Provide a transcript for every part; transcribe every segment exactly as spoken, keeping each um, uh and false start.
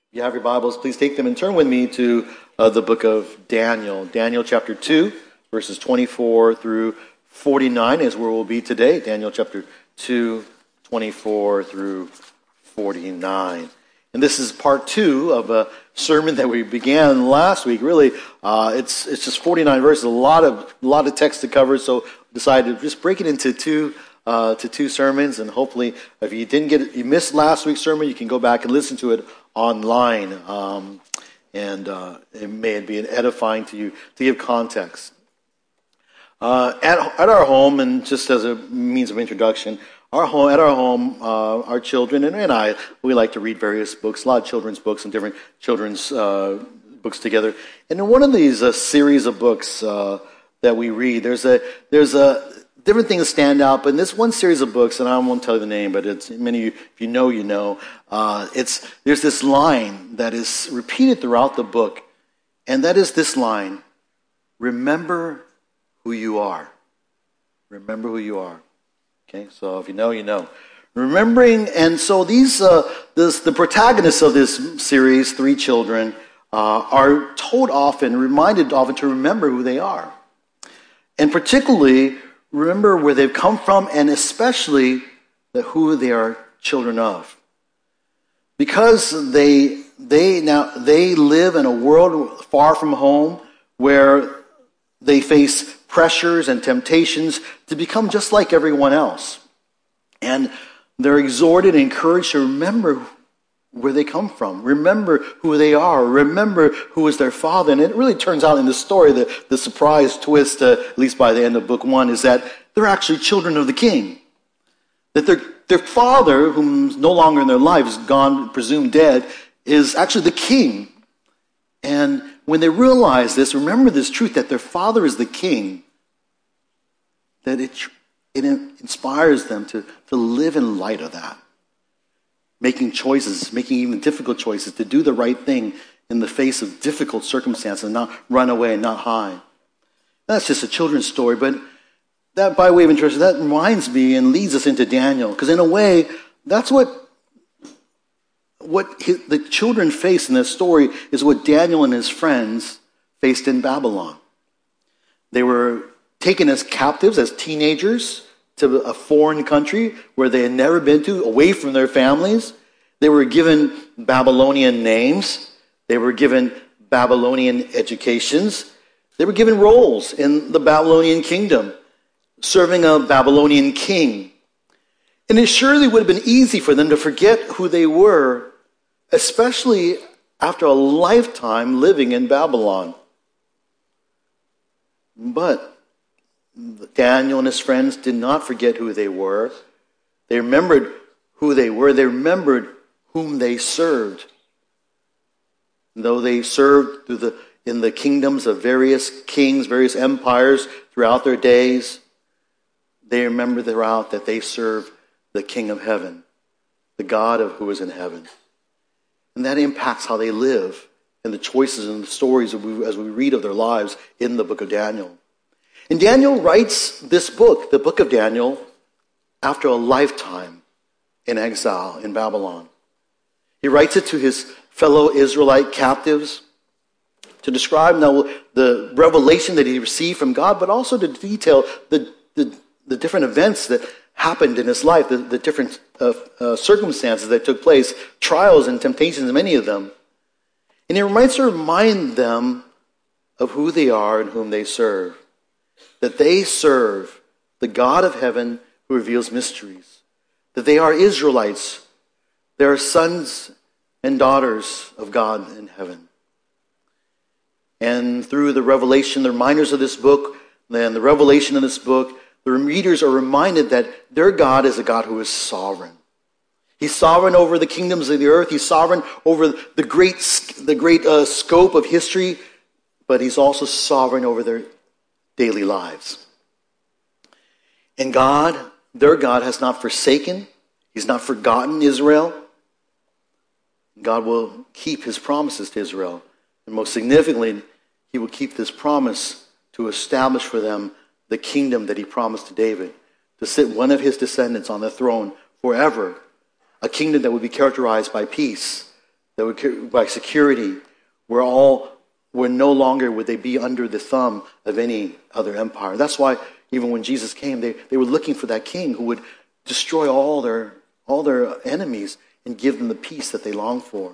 you have your Bibles, please take them and turn with me to uh, the book of Daniel. Daniel chapter two, verses twenty-four through forty-nine is where we'll be today. Daniel chapter two, twenty-four through forty-nine. And this is part two of a sermon that we began last week. Really, uh, it's it's just forty-nine verses, a lot of a lot of text to cover, so decided to just break it into two uh, to two sermons, and hopefully, if you didn't get it, you missed last week's sermon, you can go back and listen to it online, um, and uh, it may be edifying to you to give context. Uh, at at our home, and just as a means of introduction, our home at our home, uh, our children and, and I, we like to read various books, a lot of children's books and different children's uh, books together. And in one of these uh, series of books uh, that we read, there's a there's a different things stand out. But in this one series of books, and I won't tell you the name, but it's many of you, if you know, you know. Uh, it's there's this line that is repeated throughout the book, and that is this line: "Remember who you are. Remember who you are." Okay, so if you know, you know. Remembering, and so these, uh, this, the protagonists of this series, three children, uh, are told often, reminded often to remember who they are. And particularly, remember where they've come from, and especially the, who they are children of. Because they, they now, they live in a world far from home where they face pressures and temptations to become just like everyone else. And they're exhorted and encouraged to remember where they come from. Remember who they are. Remember who is their father. And it really turns out in the story, the, the surprise twist, uh, at least by the end of book one, is that they're actually children of the king. That their, their father, whom's no longer in their lives, gone, presumed dead, is actually the king. And when they realize this, remember this truth that their father is the king, that it, it inspires them to, to live in light of that. Making choices, making even difficult choices, to do the right thing in the face of difficult circumstances and not run away and not hide. That's just a children's story, but that, by way of introduction, that reminds me and leads us into Daniel. Because in a way, that's what What his, the children face in this story is what Daniel and his friends faced in Babylon. They were taken as captives, as teenagers, to a foreign country where they had never been to, away from their families. They were given Babylonian names. They were given Babylonian educations. They were given roles in the Babylonian kingdom, serving a Babylonian king. And it surely would have been easy for them to forget who they were, especially after a lifetime living in Babylon. But Daniel and his friends did not forget who they were. They remembered who they were. They remembered whom they served. Though they served through the, in the kingdoms of various kings, various empires throughout their days, they remembered throughout that they served the King of heaven, the God of who is in heaven. And that impacts how they live and the choices and the stories as we, as we read of their lives in the book of Daniel. And Daniel writes this book, the book of Daniel, after a lifetime in exile in Babylon. He writes it to his fellow Israelite captives to describe now the revelation that he received from God, but also to detail the, the, the different events that happened in his life, the, the different uh, uh, circumstances that took place, trials and temptations, many of them. And he reminds to remind them of who they are and whom they serve. That they serve the God of heaven who reveals mysteries. That they are Israelites. They are sons and daughters of God in heaven. And through the revelation, the reminders of this book, and the revelation of this book, the readers are reminded that their God is a God who is sovereign. He's sovereign over the kingdoms of the earth. He's sovereign over the great, the great uh, scope of history, but he's also sovereign over their daily lives. And God, their God, has not forsaken. He's not forgotten Israel. God will keep his promises to Israel. And most significantly, he will keep this promise to establish for them the kingdom that he promised to David, to sit one of his descendants on the throne forever, a kingdom that would be characterized by peace, that would, by security, we're all, we're no longer would they be under the thumb of any other empire. That's why even when Jesus came, they, they were looking for that king who would destroy all their all their enemies and give them the peace that they long for.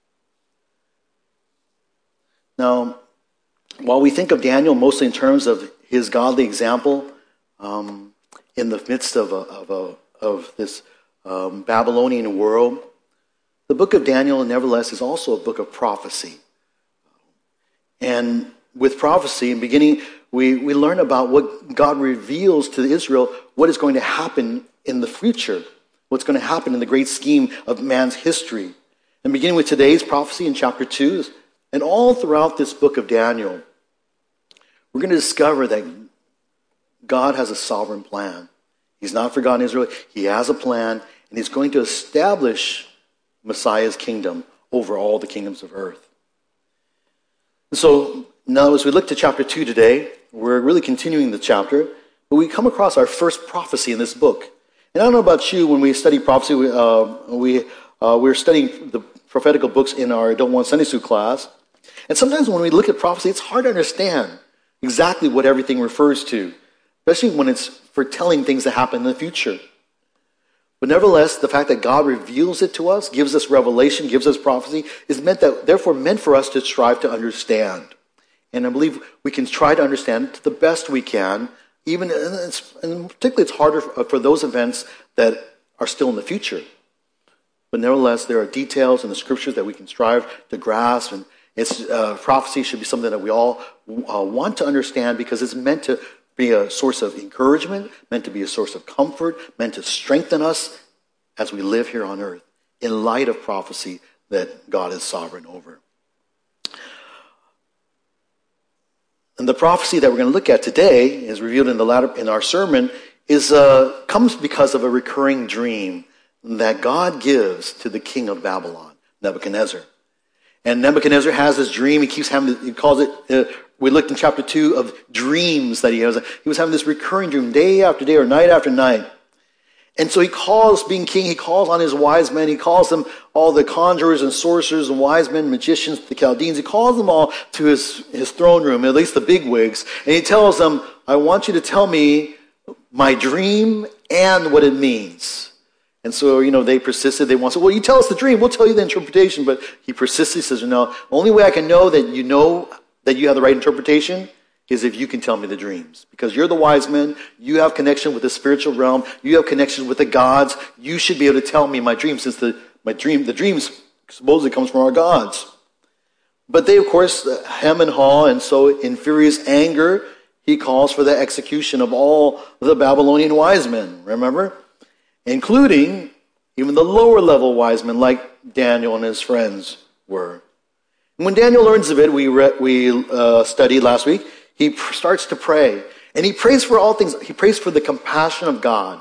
Now, while we think of Daniel mostly in terms of his godly example um, in the midst of a, of, a, of this um, Babylonian world, the book of Daniel, nevertheless, is also a book of prophecy. And with prophecy, in the beginning, we, we learn about what God reveals to Israel, what is going to happen in the future, what's going to happen in the great scheme of man's history. And beginning with today's prophecy in chapter two, and all throughout this book of Daniel, we're going to discover that God has a sovereign plan. He's not forgotten Israel. He has a plan, and he's going to establish Messiah's kingdom over all the kingdoms of earth. And so now as we look to chapter two today, we're really continuing the chapter, but we come across our first prophecy in this book. And I don't know about you, when we study prophecy, we, uh, we, uh, we're studying the prophetical books in our Adult One Sunday School class. And sometimes when we look at prophecy, it's hard to understand exactly what everything refers to, especially when it's foretelling things that happen in the future. But nevertheless, the fact that God reveals it to us, gives us revelation, gives us prophecy, is meant that, therefore meant for us to strive to understand. And I believe we can try to understand to the best we can, even, and, it's, and particularly it's harder for, for those events that are still in the future. But nevertheless, there are details in the scriptures that we can strive to grasp, and it's, uh, prophecy should be something that we all uh, want to understand because it's meant to be a source of encouragement, meant to be a source of comfort, meant to strengthen us as we live here on earth in light of prophecy that God is sovereign over. And the prophecy that we're going to look at today is revealed in the latter in our sermon is uh, comes because of a recurring dream that God gives to the king of Babylon, Nebuchadnezzar. And Nebuchadnezzar has this dream. He keeps having, he calls it, uh, we looked in chapter two of dreams that he has. He was having this recurring dream day after day or night after night. And so he calls, being king, he calls on his wise men. He calls them all the conjurers and sorcerers and wise men, magicians, the Chaldeans. He calls them all to his, his throne room, at least the bigwigs. And he tells them, I want you to tell me my dream and what it means. And so, you know, they persisted. They want to say, well, you tell us the dream. We'll tell you the interpretation. But he persisted. He says, no, the only way I can know that you know that you have the right interpretation is if you can tell me the dreams. Because you're the wise men. You have connection with the spiritual realm. You have connection with the gods. You should be able to tell me my dreams, since the my dream, the dreams supposedly comes from our gods. But they, of course, hem and haw, and so in furious anger, he calls for the execution of all the Babylonian wise men, remember? Including even the lower level wise men like Daniel and his friends were. And when Daniel learns of it, we re- we uh, studied last week, he pr- starts to pray. And he prays for all things. He prays for the compassion of God.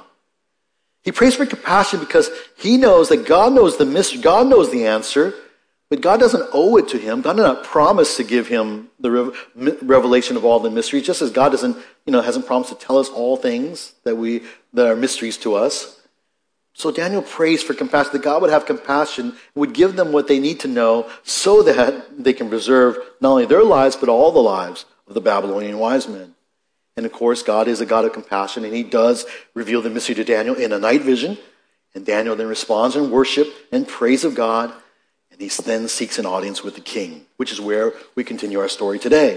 He prays for compassion because he knows that God knows the mystery, God knows the answer, but God doesn't owe it to him. God did not promise to give him the re- revelation of all the mysteries, just as God doesn't, you know, hasn't promised to tell us all things that we that are mysteries to us. So Daniel prays for compassion, that God would have compassion, would give them what they need to know so that they can preserve not only their lives, but all the lives of the Babylonian wise men. And of course, God is a God of compassion, and he does reveal the mystery to Daniel in a night vision. And Daniel then responds in worship and praise of God, and he then seeks an audience with the king, which is where we continue our story today.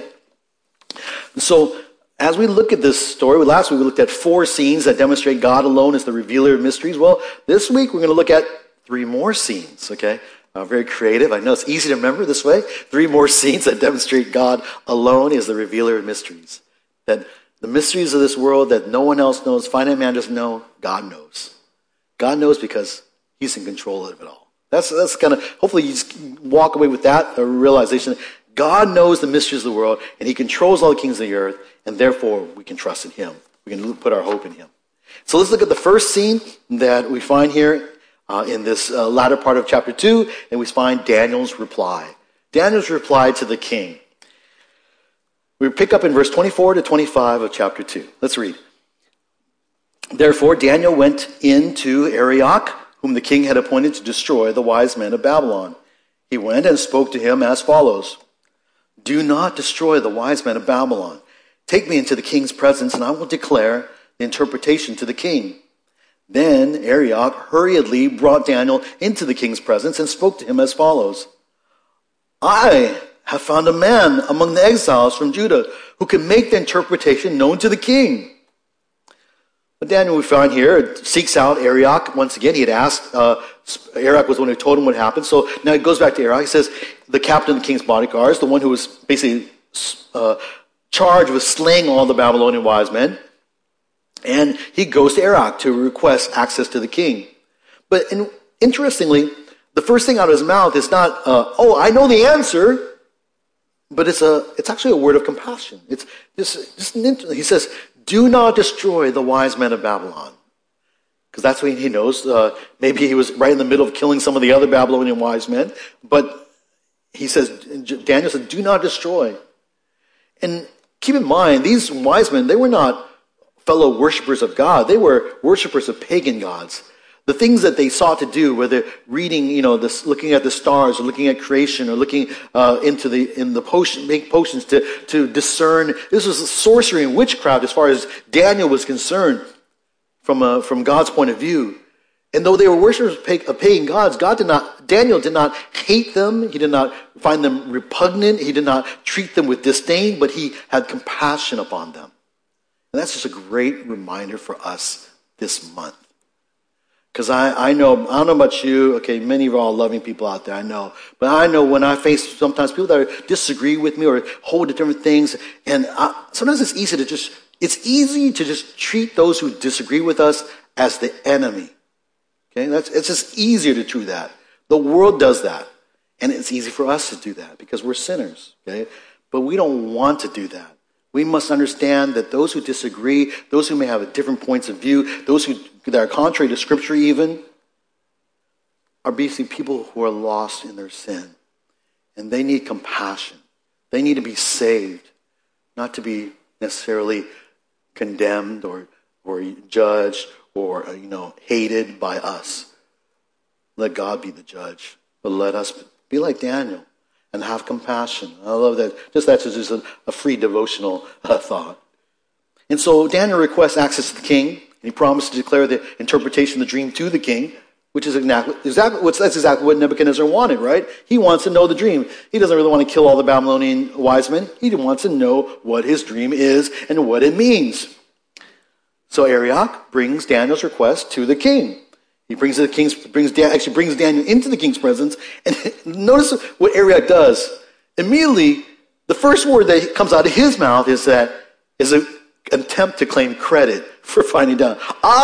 And so, as we look at this story, last week we looked at four scenes that demonstrate God alone as the revealer of mysteries. Well, this week we're going to look at three more scenes, okay? Uh, very creative. I know it's easy to remember this way. Three more scenes that demonstrate God alone as the revealer of mysteries. That the mysteries of this world that no one else knows, finite man doesn't know, God knows. God knows because he's in control of it all. That's, that's kind of, hopefully you just walk away with that realization. God knows the mysteries of the world, and he controls all the kings of the earth, and therefore we can trust in him. We can put our hope in him. So let's look at the first scene that we find here uh, in this uh, latter part of chapter two, and we find Daniel's reply. Daniel's reply to the king. We pick up in verse twenty-four to twenty-five of chapter two. Let's read. Therefore Daniel went in to Arioch, whom the king had appointed to destroy the wise men of Babylon. He went and spoke to him as follows. Do not destroy the wise men of Babylon. Take me into the king's presence, and I will declare the interpretation to the king. Then Arioch hurriedly brought Daniel into the king's presence and spoke to him as follows. I have found a man among the exiles from Judah who can make the interpretation known to the king. But Daniel, we find here, seeks out Arioch. Once again, he had asked, uh, Arioch was the one who told him what happened. So now it goes back to Arioch. He says, the captain of the king's bodyguards, the one who was basically uh, charged with slaying all the Babylonian wise men. And he goes to Arioch to request access to the king. But in, interestingly, the first thing out of his mouth is not, uh, oh, I know the answer. But it's a, it's actually a word of compassion. It's just, just an inter- he says, do not destroy the wise men of Babylon. Because that's what he knows. Uh, maybe he was right in the middle of killing some of the other Babylonian wise men. But he says, Daniel said, do not destroy. And keep in mind, these wise men, they were not fellow worshipers of God. They were worshipers of pagan gods. The things that they sought to do, whether reading, you know, this, looking at the stars, or looking at creation, or looking uh, into the in the potion, make potions to to discern. This was sorcery and witchcraft, as far as Daniel was concerned, from a, from God's point of view. And though they were worshippers of pagan gods, God did not. Daniel did not hate them. He did not find them repugnant. He did not treat them with disdain, but he had compassion upon them. And that's just a great reminder for us this month. Because I, I know, I don't know about you, okay, many of you are all loving people out there, I know. But I know when I face sometimes people that disagree with me or hold to different things, and I, sometimes it's easy to just, it's easy to just treat those who disagree with us as the enemy. Okay, that's, it's just easier to do that. The world does that. And it's easy for us to do that because we're sinners, okay? But we don't want to do that. We must understand that those who disagree, those who may have different points of view, those who that are contrary to Scripture even, are basically people who are lost in their sin. And they need compassion. They need to be saved, not to be necessarily condemned or, or judged or, you know, hated by us. Let God be the judge. But let us be like Daniel and have compassion. I love that. Just that's just a, a free devotional uh, thought. And so Daniel requests access to the king. And he promised to declare the interpretation of the dream to the king, which is exactly, exactly what's, that's exactly what Nebuchadnezzar wanted, right? He wants to know the dream. He doesn't really want to kill all the Babylonian wise men. He wants to know what his dream is and what it means. So Arioch brings Daniel's request to the king. He brings the king's brings actually brings Daniel into the king's presence, and notice what Arioch does. Immediately, the first word that comes out of his mouth is that is an attempt to claim credit for finding Daniel.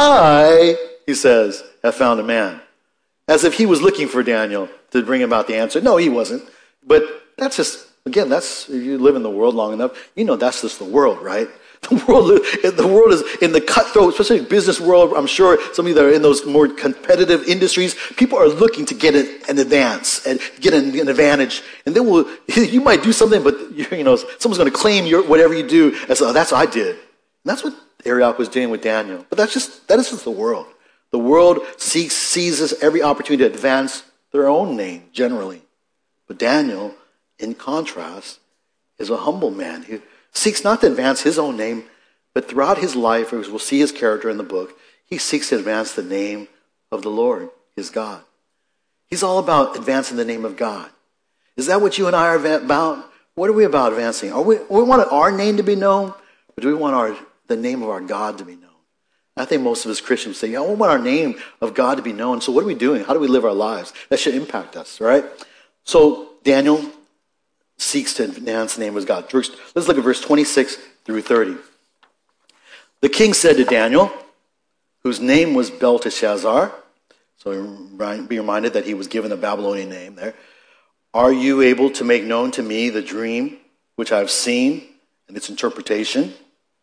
I, he says, have found a man. As if he was looking for Daniel to bring about the answer. No, he wasn't. But that's just, again, that's, if you live in the world long enough, you know that's just the world, right? The world, the world is in the cutthroat, especially business world. I'm sure some of you that are in those more competitive industries, people are looking to get an, an advance and get an, an advantage. And then will you might do something, but you know someone's going to claim your whatever you do as oh, that's what I did. And that's what Arioch was doing with Daniel. But that's just that is just the world. The world seeks seizes every opportunity to advance their own name generally. But Daniel, in contrast, is a humble man. He seeks not to advance his own name, but throughout his life, as we'll see his character in the book, he seeks to advance the name of the Lord, his God. He's all about advancing the name of God. Is that what you and I are about? What are we about advancing? Are we, we want our name to be known, or do we want our the name of our God to be known? I think most of us Christians say, yeah, we want our name of God to be known. So what are we doing? How do we live our lives? That should impact us, right? So Daniel seeks to advance the name of God. Let's look at verse twenty-six through thirty. The king said to Daniel, whose name was Belteshazzar, so be reminded that he was given a Babylonian name there, are you able to make known to me the dream which I have seen and its interpretation?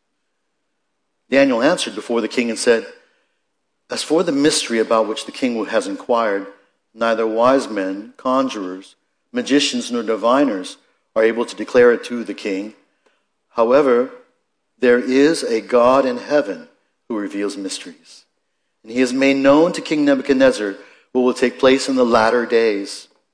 Daniel answered before the king and said, as for the mystery about which the king has inquired, neither wise men, conjurers, magicians, nor diviners are able to declare it to the king. However, there is a God in heaven who reveals mysteries. And he has made known to King Nebuchadnezzar what will take place in the latter days.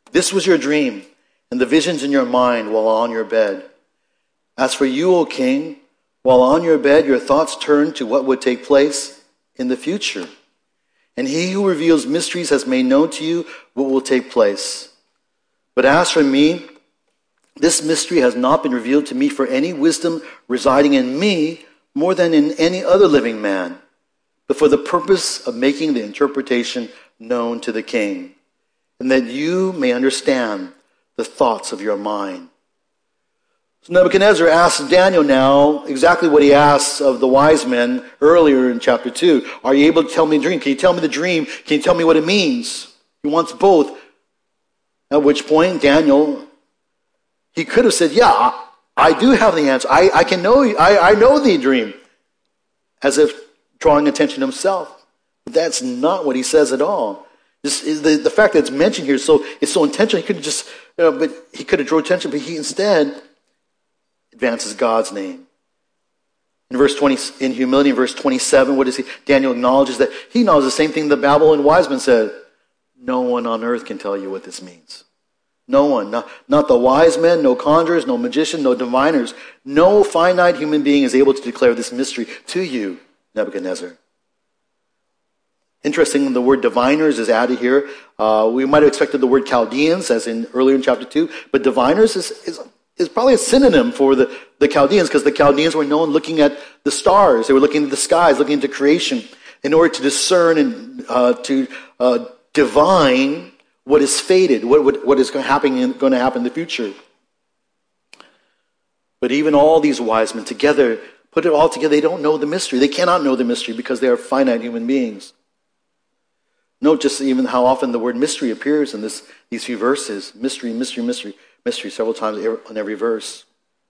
This was your dream, and the visions in your mind while on your bed. As for you, O king, while on your bed, your thoughts turn to what would take place in the future. And he who reveals mysteries has made known to you what will take place. But as for me, this mystery has not been revealed to me for any wisdom residing in me more than in any other living man, but for the purpose of making the interpretation known to the king, and that you may understand the thoughts of your mind. So Nebuchadnezzar asks Daniel now exactly what he asks of the wise men earlier in chapter two. Are you able to tell me the dream? Can you tell me the dream? Can you tell me what it means? He wants both. At which point, Daniel, he could have said, yeah, I, I do have the answer. I, I can know, I, I know the dream. As if drawing attention to himself. But that's not what he says at all. This is the, the fact that it's mentioned here, so it's so intentional. He could have just, you know, but he could have drawn attention, but he instead advances God's name. In verse twenty, in humility, in verse twenty-seven, what does he? Daniel acknowledges that he knows the same thing the Babylon wise men said. No one on earth can tell you what this means. No one, not, not the wise men, no conjurers, no magicians, no diviners. No finite human being is able to declare this mystery to you, Nebuchadnezzar. Interesting, the word diviners is added here. Uh, we might have expected the word Chaldeans, as in earlier in chapter two, but diviners is, is, is probably a synonym for the, the Chaldeans, because the Chaldeans were known looking at the stars. They were looking at the skies, looking into creation, in order to discern and uh, to uh, divine what is fated, what, what, what is going to happen in, going to happen in the future. But even all these wise men together, put it all together, they don't know the mystery. They cannot know the mystery because they are finite human beings. Note just even how often the word mystery appears in this, these few verses. Mystery, mystery, mystery, mystery, several times on every verse.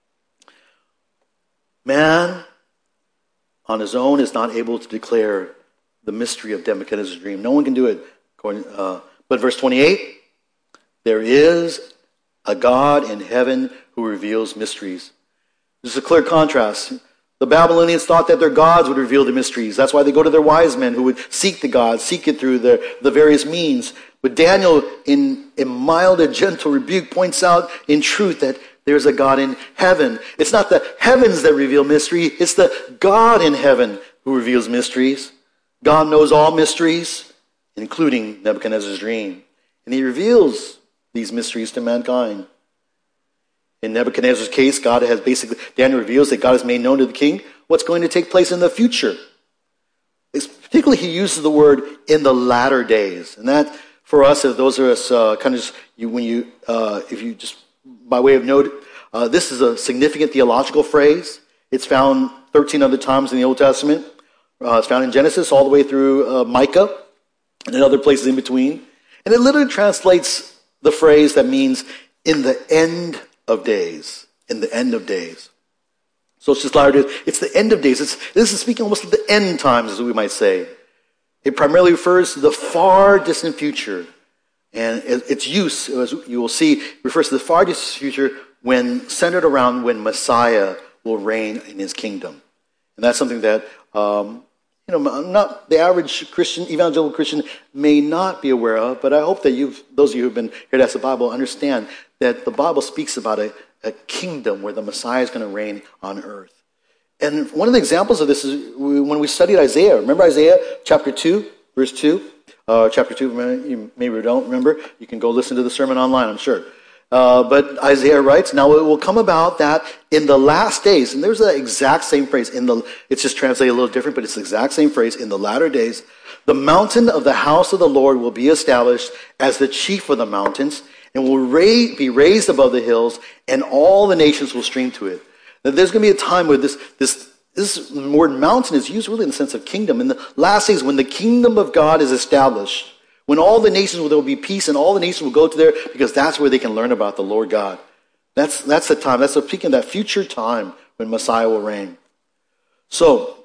Man on his own is not able to declare the mystery of Nebuchadnezzar's dream. No one can do it. According, uh, but verse twenty-eight, there is a God in heaven who reveals mysteries. This is a clear contrast. The Babylonians thought that their gods would reveal the mysteries. That's why they go to their wise men who would seek the gods, seek it through the, the various means. But Daniel, in a mild and gentle rebuke, points out in truth that there's a God in heaven. It's not the heavens that reveal mystery. It's the God in heaven who reveals mysteries. God knows all mysteries, including Nebuchadnezzar's dream. And he reveals these mysteries to mankind. In Nebuchadnezzar's case, God has basically, Daniel reveals that God has made known to the king what's going to take place in the future. It's particularly, he uses the word in the latter days. And that, for us, if those of us uh, kind of just, you, when you, uh, if you just, by way of note, uh, this is a significant theological phrase. It's found thirteen other times in the Old Testament. Uh, it's found in Genesis all the way through uh, Micah and in other places in between. And it literally translates the phrase that means in the end of days, in the end of days. So it's just latter days. It's the end of days. It's, this is speaking almost of the end times, as we might say. It primarily refers to the far distant future. And its use, as you will see, refers to the far distant future when centered around when Messiah will reign in his kingdom. And that's something that, um, you know, not the average Christian, evangelical Christian may not be aware of, but I hope that you've, those of you who have been here to ask the Bible, understand that the Bible speaks about a, a kingdom where the Messiah is going to reign on earth. And one of the examples of this is when we studied Isaiah. Remember Isaiah chapter two, verse two? Uh, chapter two, you maybe don't remember. You can go listen to the sermon online, I'm sure. Uh, but Isaiah writes, now it will come about that in the last days, and there's the exact same phrase, in the, it's just translated a little different, but it's the exact same phrase, in the latter days, the mountain of the house of the Lord will be established as the chief of the mountains, and will ra- be raised above the hills, and all the nations will stream to it. Now, there's going to be a time where this, this, this word mountain is used really in the sense of kingdom. In the last days, when the kingdom of God is established, when all the nations, there will be peace, and all the nations will go to there, because that's where they can learn about the Lord God. That's, that's the time. That's speaking of that future time when Messiah will reign. So,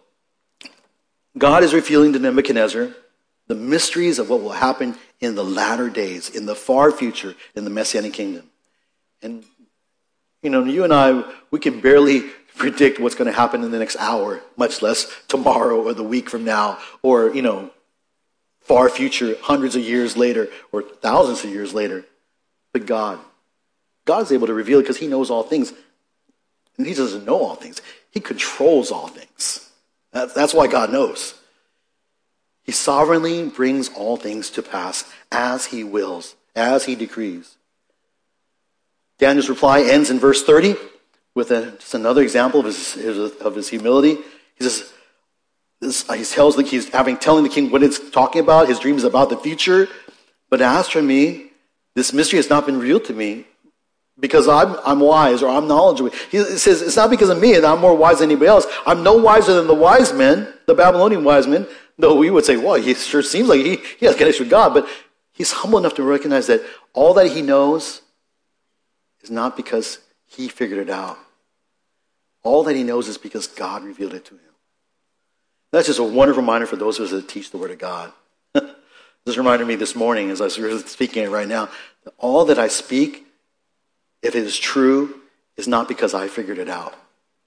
God is revealing to Nebuchadnezzar the mysteries of what will happen in the latter days, in the far future, in the Messianic kingdom. And, you know, you and I, we can barely predict what's going to happen in the next hour, much less tomorrow or the week from now, or, you know, far future, hundreds of years later, or thousands of years later. but God. God is able to reveal it because he knows all things. And he doesn't know all things. He controls all things. That's why God knows. He sovereignly brings all things to pass as he wills, as he decrees. Daniel's reply ends in verse thirty with a, just another example of his, his, of his humility. He says, this, he tells the, he's having telling the king what it's talking about. His dream is about the future. But as for me, this mystery has not been revealed to me because I'm, I'm wise or I'm knowledgeable. He says, it's not because of me and I'm more wise than anybody else. I'm no wiser than the wise men, the Babylonian wise men. Though we would say, well, he sure seems like he, he has connection with God. But he's humble enough to recognize that all that he knows is not because he figured it out. All that he knows is because God revealed it to him. That's just a wonderful reminder for those of us that teach the Word of God. This reminded me this morning as I was speaking it right now, that all that I speak, if it is true, is not because I figured it out.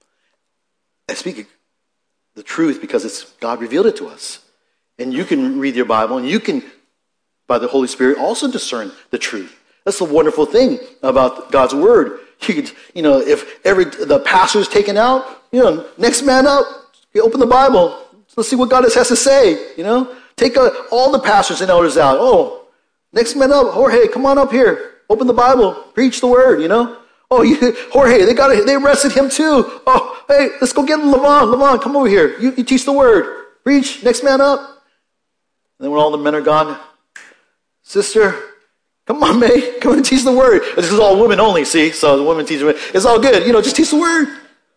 I speak the truth because it's God revealed it to us. And you can read your Bible and you can, by the Holy Spirit, also discern the truth. That's the wonderful thing about God's Word. You could, you know, if every the pastor is taken out, you know, next man up, you open the Bible. Let's see what God has to say, you know. Take uh, all the pastors and elders out. Oh, next man up, Jorge, come on up here. Open the Bible, preach the Word, you know. Oh, you, Jorge, they got they arrested him too. Oh, hey, let's go get Levon. Levon, come over here. You, you teach the Word. Preach, next man up. And then when all the men are gone, sister, come on, May, come and teach the Word. This is all women only, see? So the women teach the Word. It's all good. You know, just teach the Word.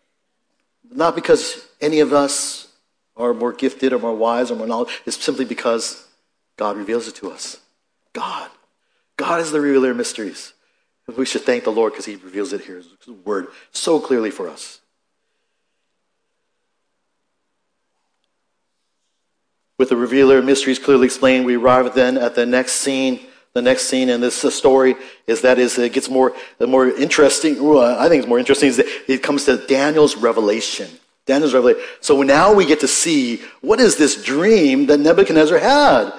Not because any of us are more gifted or more wise or more knowledgeable. It's simply because God reveals it to us. God. God is the revealer of mysteries. We should thank the Lord because he reveals it here, his word, so clearly for us. With the revealer of mysteries clearly explained, we arrive then at the next scene. The next scene in this story is that is it gets more, more interesting. Well, I think it's more interesting is that it comes to Daniel's revelation. Daniel's revelation. So now we get to see what is this dream that Nebuchadnezzar had.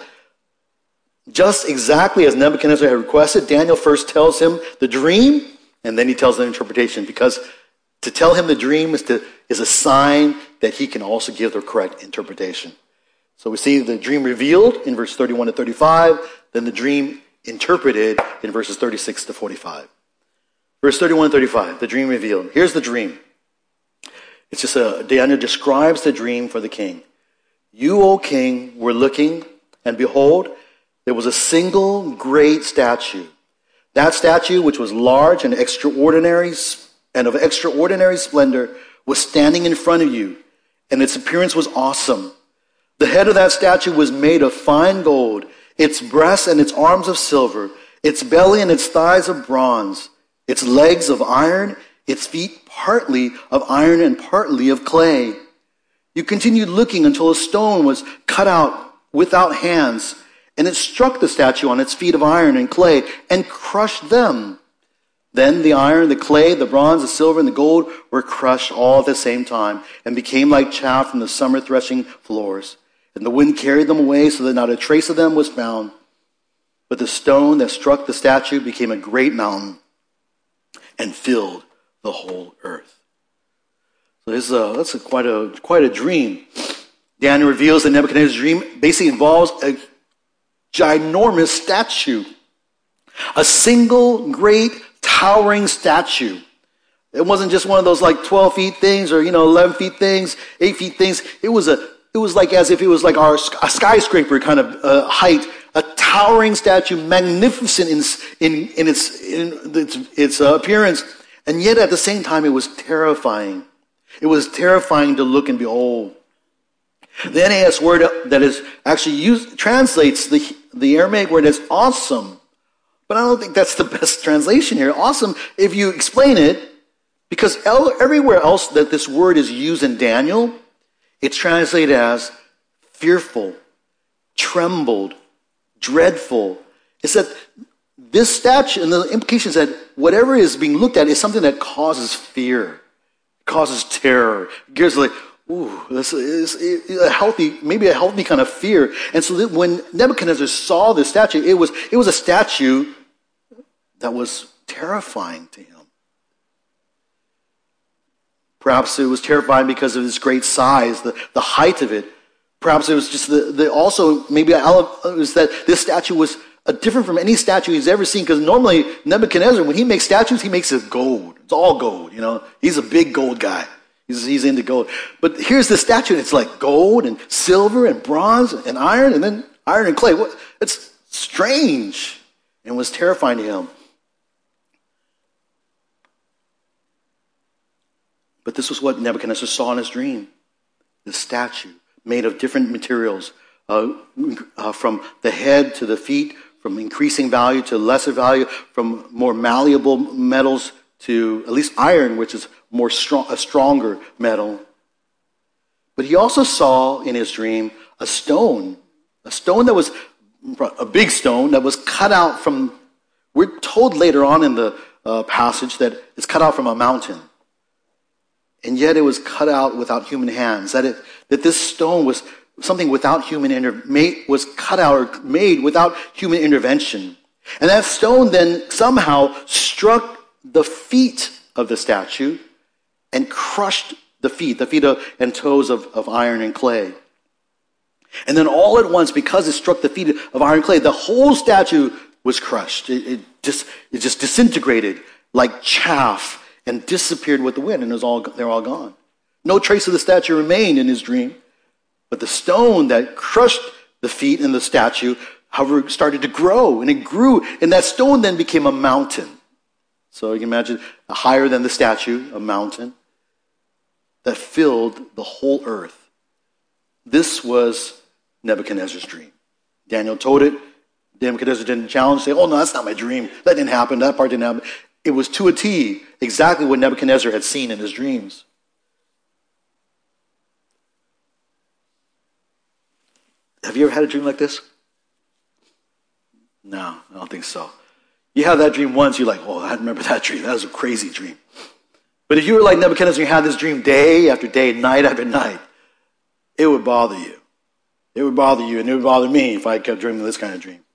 Just exactly as Nebuchadnezzar had requested, Daniel first tells him the dream, and then he tells the interpretation, because to tell him the dream is, to, is a sign that he can also give the correct interpretation. So we see the dream revealed in verse thirty-one to thirty-five, then the dream interpreted in verses thirty-six to forty-five. Verse thirty-one and thirty-five, the dream revealed. Here's the dream. It's just a, Daniel describes the dream for the king. You, O king, were looking, and behold, there was a single great statue. That statue, which was large and extraordinary, and of extraordinary splendor, was standing in front of you, and its appearance was awesome. The head of that statue was made of fine gold, its breasts and its arms of silver, its belly and its thighs of bronze, its legs of iron, its feet partly of iron and partly of clay. You continued looking until a stone was cut out without hands, and it struck the statue on its feet of iron and clay and crushed them. Then the iron, the clay, the bronze, the silver, and the gold were crushed all at the same time and became like chaff from the summer threshing floors. And the wind carried them away so that not a trace of them was found. But the stone that struck the statue became a great mountain and filled the whole earth. So this is a, that's a, quite a quite a dream. Daniel reveals that Nebuchadnezzar's dream basically involves a ginormous statue, a single great towering statue. It wasn't just one of those like twelve feet things or you know eleven feet things, eight feet things. It was a it was like as if it was like our a skyscraper kind of uh, height, a towering statue, magnificent in in, in its in its, its uh, appearance. And yet at the same time, it was terrifying. It was terrifying to look and behold. The N A S word that is actually used translates the, the Aramaic word as awesome. But I don't think that's the best translation here. Awesome, if you explain it, because everywhere else that this word is used in Daniel, it's translated as fearful, trembled, dreadful. It's that this statue, and the implication is that whatever is being looked at is something that causes fear, causes terror. It gives like, ooh, this is a healthy, maybe a healthy kind of fear. And so that when Nebuchadnezzar saw this statue, it was it was a statue that was terrifying to him. Perhaps it was terrifying because of its great size, the, the height of it. Perhaps it was just the, the also, maybe it was that this statue was uh, different from any statue he's ever seen, because normally Nebuchadnezzar, when he makes statues, he makes it gold. It's all gold, you know. He's a big gold guy. He's, he's into gold. But here's the statue, and it's like gold and silver and bronze and iron, and then iron and clay. What? It's strange and was terrifying to him. But this was what Nebuchadnezzar saw in his dream. This statue made of different materials, uh, uh, from the head to the feet, from increasing value to lesser value, from more malleable metals to at least iron, which is more strong, a stronger metal. But he also saw in his dream a stone, a stone that was a big stone that was cut out from, we're told later on in the uh, passage that it's cut out from a mountain. And yet it was cut out without human hands. That it, that this stone was something without human inter, made, was cut out or made without human intervention. And that stone then somehow struck the feet of the statue and crushed the feet, the feet of, and toes of, of iron and clay. And then all at once, because it struck the feet of iron and clay, the whole statue was crushed. It, it just it just disintegrated like chaff and disappeared with the wind, and it was all, they're all gone. No trace of the statue remained in his dream, but the stone that crushed the feet and the statue, however, started to grow, and it grew, and that stone then became a mountain. So you can imagine, higher than the statue, a mountain that filled the whole earth. This was Nebuchadnezzar's dream. Daniel told it. Nebuchadnezzar didn't challenge, say, oh no, that's not my dream. That didn't happen. That part didn't happen. It was to a T exactly what Nebuchadnezzar had seen in his dreams. Have you ever had a dream like this? No, I don't think so. You have that dream once, you're like, oh, I remember that dream. That was a crazy dream. But if you were like Nebuchadnezzar, you had this dream day after day, night after night, it would bother you. It would bother you, and it would bother me if I kept dreaming this kind of dream.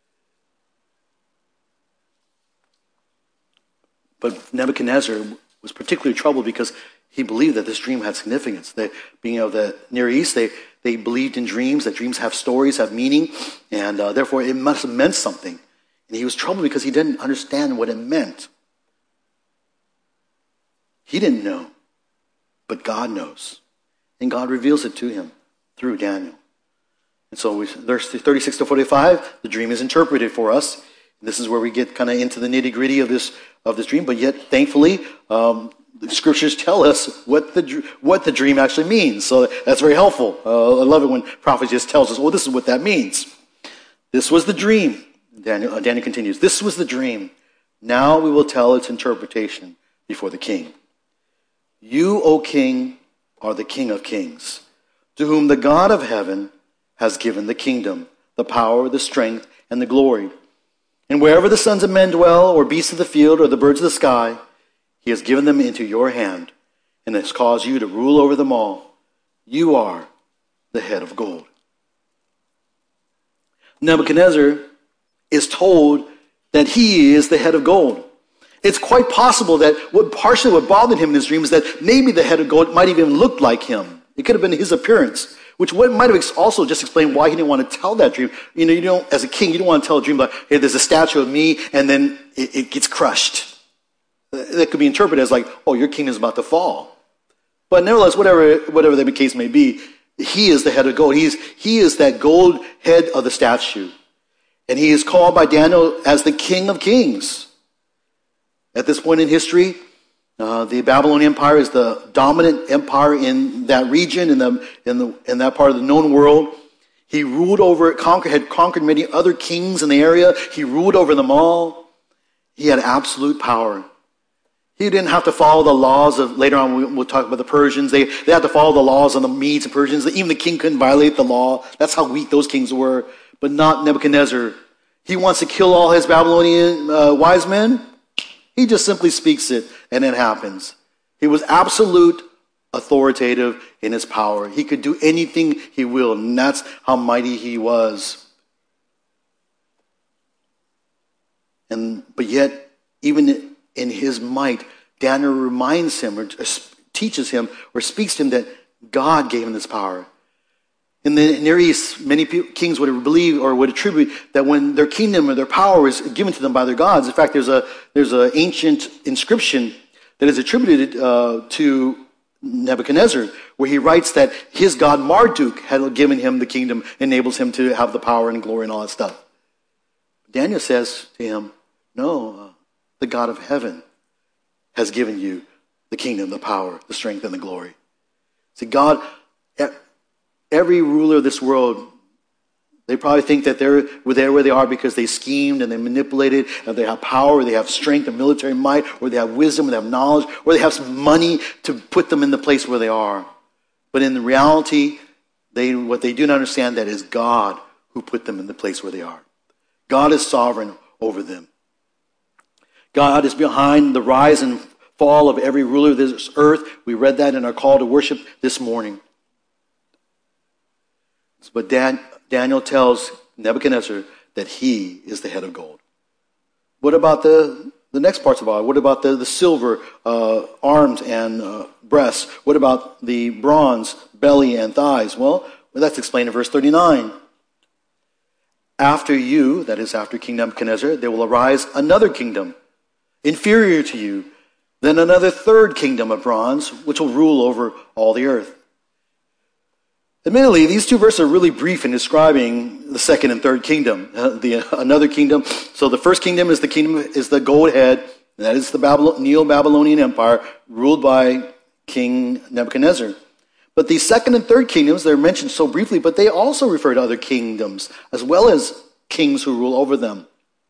But Nebuchadnezzar was particularly troubled because he believed that this dream had significance. They, being of the Near East, they, they believed in dreams, that dreams have stories, have meaning, and uh, therefore it must have meant something. And he was troubled because he didn't understand what it meant. He didn't know, but God knows. And God reveals it to him through Daniel. And so we, verse thirty-six to forty-five, the dream is interpreted for us. This is where we get kind of into the nitty-gritty of this of this dream, but yet, thankfully, um, the scriptures tell us what the what the dream actually means. So that's very helpful. Uh, I love it when prophet just tells us, "Oh, this is what that means." This was the dream. Daniel, uh, Daniel continues. This was the dream. Now we will tell its interpretation before the king. You, O king, are the King of kings, to whom the God of heaven has given the kingdom, the power, the strength, and the glory. And wherever the sons of men dwell, or beasts of the field, or the birds of the sky, he has given them into your hand, and has caused you to rule over them all. You are the head of gold. Nebuchadnezzar is told that he is the head of gold. It's quite possible that what partially what bothered him in his dream is that maybe the head of gold might even look like him. It could have been his appearance, which might have also just explained why he didn't want to tell that dream. You know, you don't, as a king, you don't want to tell a dream like, hey, there's a statue of me, and then it, it gets crushed. That could be interpreted as like, oh, your kingdom is about to fall. But nevertheless, whatever whatever the case may be, he is the head of gold. He's, he is that gold head of the statue. And he is called by Daniel as the King of Kings. At this point in history, uh, the Babylonian Empire is the dominant empire in that region, in the in the in that part of the known world. He ruled over, conquered, had conquered many other kings in the area. He ruled over them all. He had absolute power. He didn't have to follow the laws of, later on we'll talk about the Persians. They, they had to follow the laws of the Medes and Persians. Even the king couldn't violate the law. That's how weak those kings were. But not Nebuchadnezzar. He wants to kill all his Babylonian uh, wise men. He just simply speaks it, and it happens. He was absolute authoritative in his power. He could do anything he will, and that's how mighty he was. And but yet, even in his might, Daniel reminds him or teaches him or speaks to him that God gave him this power. In the Near East, many kings would believe or would attribute that when their kingdom or their power is given to them by their gods. In fact, there's a there's an ancient inscription that is attributed uh, to Nebuchadnezzar, where he writes that his god Marduk had given him the kingdom, enables him to have the power and glory and all that stuff. Daniel says to him, no, uh, the God of heaven has given you the kingdom, the power, the strength, and the glory. See, God, every ruler of this world, they probably think that they're there where they are because they schemed and they manipulated, and they have power, or they have strength and military might, or they have wisdom, or they have knowledge, or they have some money to put them in the place where they are. But in reality, they what they do not understand that is God who put them in the place where they are. God is sovereign over them. God is behind the rise and fall of every ruler of this earth. We read that in our call to worship this morning. But Dan, Daniel tells Nebuchadnezzar that he is the head of gold. What about the, the next parts of it? What about the, the silver uh, arms and uh, breasts? What about the bronze belly and thighs? Well, that's explained in verse thirty-nine. After you, that is after King Nebuchadnezzar, there will arise another kingdom, inferior to you, then another third kingdom of bronze, which will rule over all the earth. Admittedly, these two verses are really brief in describing the second and third kingdom, uh, the uh, another kingdom. So the first kingdom is the kingdom is the gold head, and that is the Babylon, Neo-Babylonian Empire ruled by King Nebuchadnezzar. But the second and third kingdoms, they're mentioned so briefly, but they also refer to other kingdoms as well as kings who rule over them.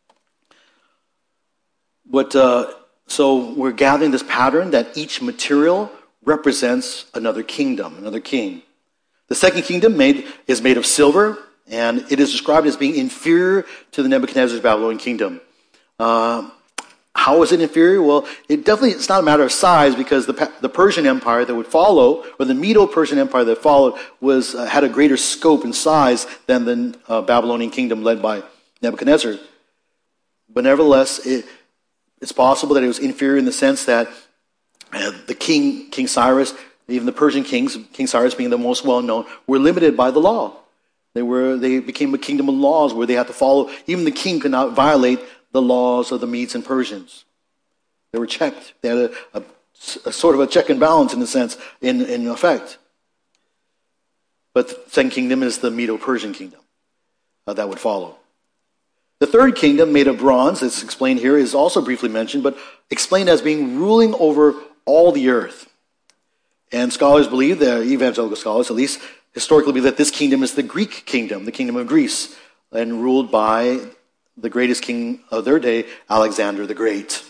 But uh, so we're gathering this pattern that each material represents another kingdom, another king. The second kingdom made is made of silver, and it is described as being inferior to the Nebuchadnezzar's Babylonian kingdom. Uh, how is it inferior? Well, it definitely it's not a matter of size, because the the Persian Empire that would follow, or the Medo-Persian Empire that followed, was uh, had a greater scope and size than the uh, Babylonian kingdom led by Nebuchadnezzar. But nevertheless, it, it's possible that it was inferior in the sense that uh, the king, King Cyrus, even the Persian kings, King Cyrus being the most well-known, were limited by the law. They were they became a kingdom of laws where they had to follow. Even the king could not violate the laws of the Medes and Persians. They were checked. They had a, a, a sort of a check and balance in a sense, in, in effect. But the second kingdom is the Medo-Persian kingdom uh, that would follow. The third kingdom, made of bronze, as explained here, is also briefly mentioned, but explained as being ruling over all the earth. And scholars believe, the evangelical scholars at least, historically believe that this kingdom is the Greek kingdom, the kingdom of Greece, and ruled by the greatest king of their day, Alexander the Great.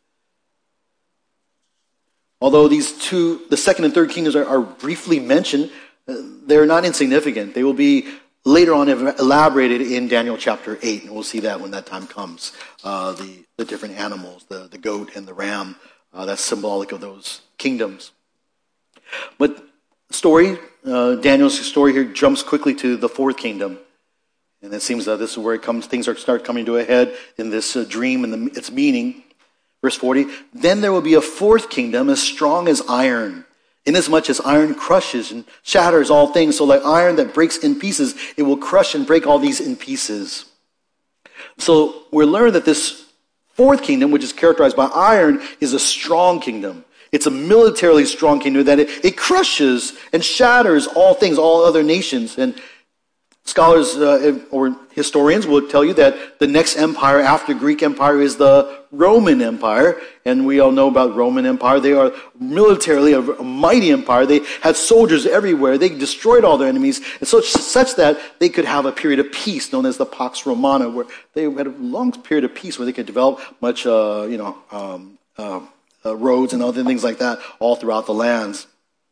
Although these two, the second and third kingdoms are, are briefly mentioned, they're not insignificant. They will be later on elaborated in Daniel chapter eight, and we'll see that when that time comes. Uh, the, the different animals, the, the goat and the ram, uh, that's symbolic of those kingdoms. But story, uh, Daniel's story here jumps quickly to the fourth kingdom. And it seems that this is where it comes, things are start coming to a head in this uh, dream and the, its meaning. Verse forty, then there will be a fourth kingdom as strong as iron, inasmuch as iron crushes and shatters all things. So like iron that breaks in pieces, it will crush and break all these in pieces. So we learn that this fourth kingdom, which is characterized by iron, is a strong kingdom. It's a militarily strong kingdom that it, it crushes and shatters all things, all other nations. And scholars uh, or historians will tell you that the next empire after Greek Empire is the Roman Empire. And we all know about Roman Empire. They are militarily a, a mighty empire. They had soldiers everywhere. They destroyed all their enemies, and such, such that they could have a period of peace known as the Pax Romana, where they had a long period of peace where they could develop much, uh, you know, um, uh, Uh, roads and other things like that all throughout the lands.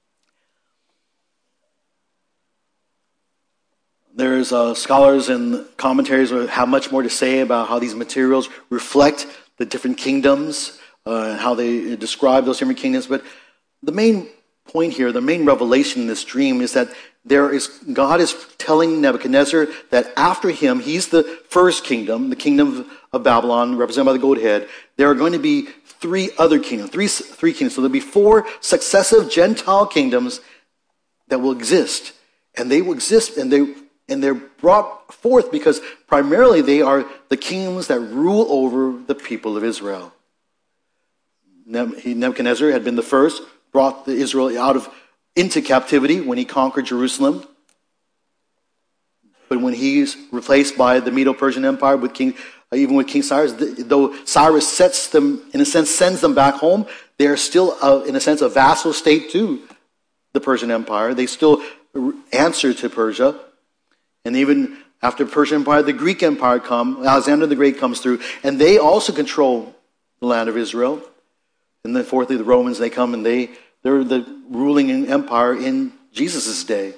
There's uh, scholars and commentaries who have much more to say about how these materials reflect the different kingdoms uh, and how they describe those different kingdoms. But the main point here, the main revelation in this dream is that there is God is telling Nebuchadnezzar that after him, he's the first kingdom, the kingdom of Babylon, represented by the goat head. There are going to be three other kingdoms, three, three kingdoms. So there'll be four successive Gentile kingdoms that will exist. And they will exist, and they and they're brought forth because primarily they are the kingdoms that rule over the people of Israel. Nebuchadnezzar had been the first, brought the Israel out of into captivity when he conquered Jerusalem. But when he's replaced by the Medo-Persian Empire, with King, even with King Cyrus, though Cyrus sets them, in a sense, sends them back home, they are still, uh, in a sense, a vassal state to the Persian Empire. They still answer to Persia. And even after the Persian Empire, the Greek Empire come, Alexander the Great comes through, and they also control the land of Israel. And then fourthly, the Romans, they come and they, they're the ruling empire in Jesus' day.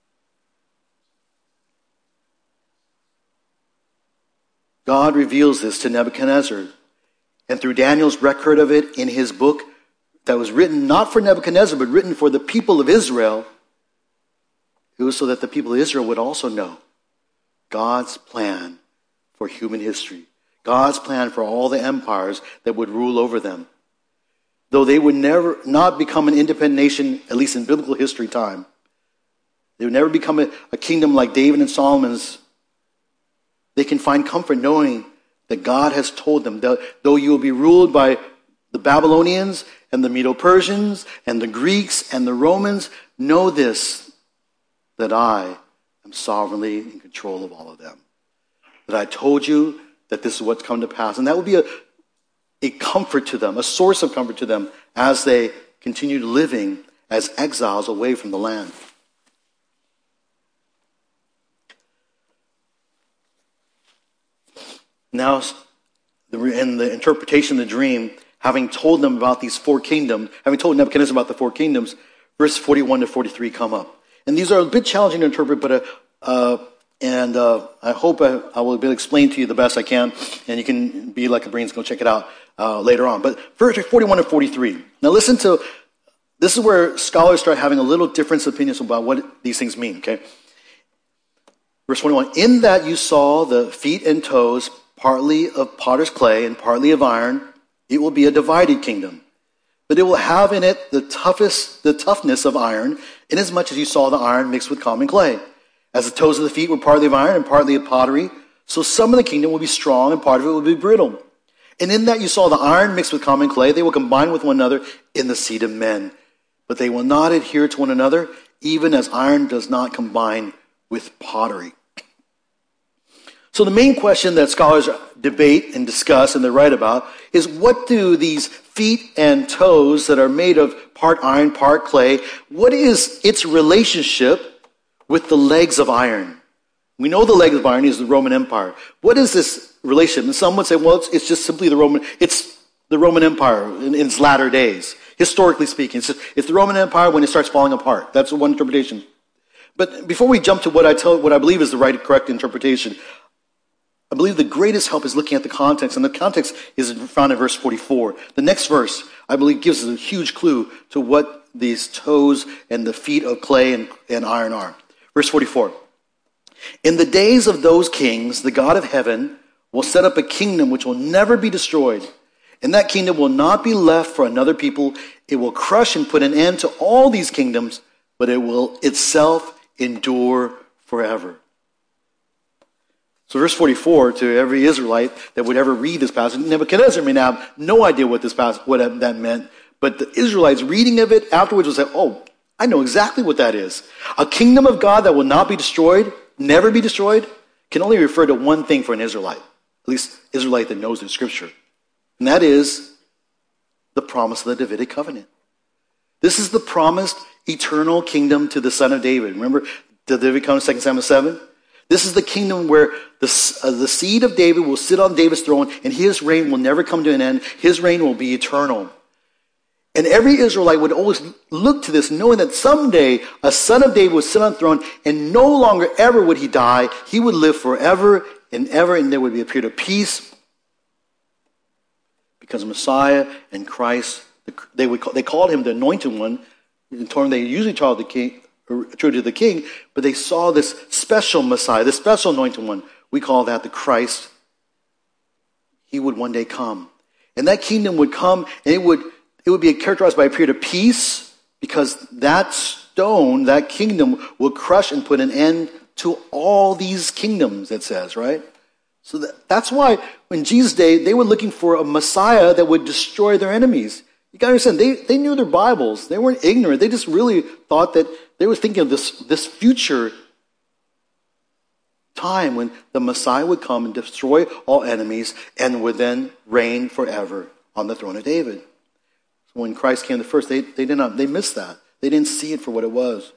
God reveals this to Nebuchadnezzar. And through Daniel's record of it in his book that was written not for Nebuchadnezzar, but written for the people of Israel, it was so that the people of Israel would also know God's plan for human history. God's plan for all the empires that would rule over them. Though they would never not become an independent nation, at least in biblical history time. They would never become a, a kingdom like David and Solomon's. They can find comfort knowing that God has told them that though you will be ruled by the Babylonians and the Medo-Persians and the Greeks and the Romans, know this, that I am sovereignly in control of all of them. That I told you that this is what's come to pass. And that would be a a comfort to them, a source of comfort to them as they continued living as exiles away from the land. Now, in the interpretation of the dream, having told them about these four kingdoms, having told Nebuchadnezzar about the four kingdoms, verse forty-one to forty-three come up. And these are a bit challenging to interpret, but uh, uh, and uh, I hope I, I will be able to explain to you the best I can, and you can be like a brains, go check it out uh, later on. But verse forty-one to forty-three. Now listen to, this is where scholars start having a little different opinions about what these things mean, okay? Verse forty-one, in that you saw the feet and toes, partly of potter's clay and partly of iron, it will be a divided kingdom. But it will have in it the toughest, the toughness of iron, inasmuch as you saw the iron mixed with common clay. As the toes of the feet were partly of iron and partly of pottery, so some of the kingdom will be strong and part of it will be brittle. And in that you saw the iron mixed with common clay, they will combine with one another in the seed of men. But they will not adhere to one another, even as iron does not combine with pottery. So the main question that scholars debate and discuss and they write about is, what do these feet and toes that are made of part iron, part clay, what is its relationship with the legs of iron? We know the legs of iron is the Roman Empire. What is this relationship? And some would say, well, it's, it's just simply the Roman, it's the Roman Empire in, in its latter days, historically speaking. It's, just, it's the Roman Empire when it starts falling apart. That's one interpretation. But before we jump to what I tell, what I believe is the right, correct interpretation, I believe the greatest help is looking at the context, and the context is found in verse forty-four. The next verse, I believe, gives us a huge clue to what these toes and the feet of clay and, and iron are. Verse forty-four. In the days of those kings, the God of heaven will set up a kingdom which will never be destroyed. And that kingdom will not be left for another people. It will crush and put an end to all these kingdoms, but it will itself endure forever. So verse forty-four, to every Israelite that would ever read this passage, Nebuchadnezzar may now have no idea what this passage, what that meant, but the Israelites reading of it afterwards will say, oh, I know exactly what that is. A kingdom of God that will not be destroyed, never be destroyed, can only refer to one thing for an Israelite, at least Israelite that knows the scripture. And that is the promise of the Davidic covenant. This is the promised eternal kingdom to the son of David. Remember the Davidic covenant, Second Samuel seven? This is the kingdom where the, uh, the seed of David will sit on David's throne, and his reign will never come to an end. His reign will be eternal. And every Israelite would always look to this, knowing that someday a son of David would sit on the throne, and no longer ever would he die. He would live forever and ever, and there would be a period of peace. Because Messiah and Christ, they would call, they called him the Anointed One, In Torah, they usually told the king, attributed to the king, but they saw this special Messiah, this special anointed one. We call that the Christ. He would one day come. And that kingdom would come, and it would, it would be characterized by a period of peace, because that stone, that kingdom, will crush and put an end to all these kingdoms, it says, right? So that, that's why in Jesus' day, they were looking for a Messiah that would destroy their enemies. You got to understand, they, they knew their Bibles. They weren't ignorant. They just really thought that they were thinking of this, this future time when the Messiah would come and destroy all enemies and would then reign forever on the throne of David. So when Christ came the first, they, they did not, they missed that. They didn't see it for what it was.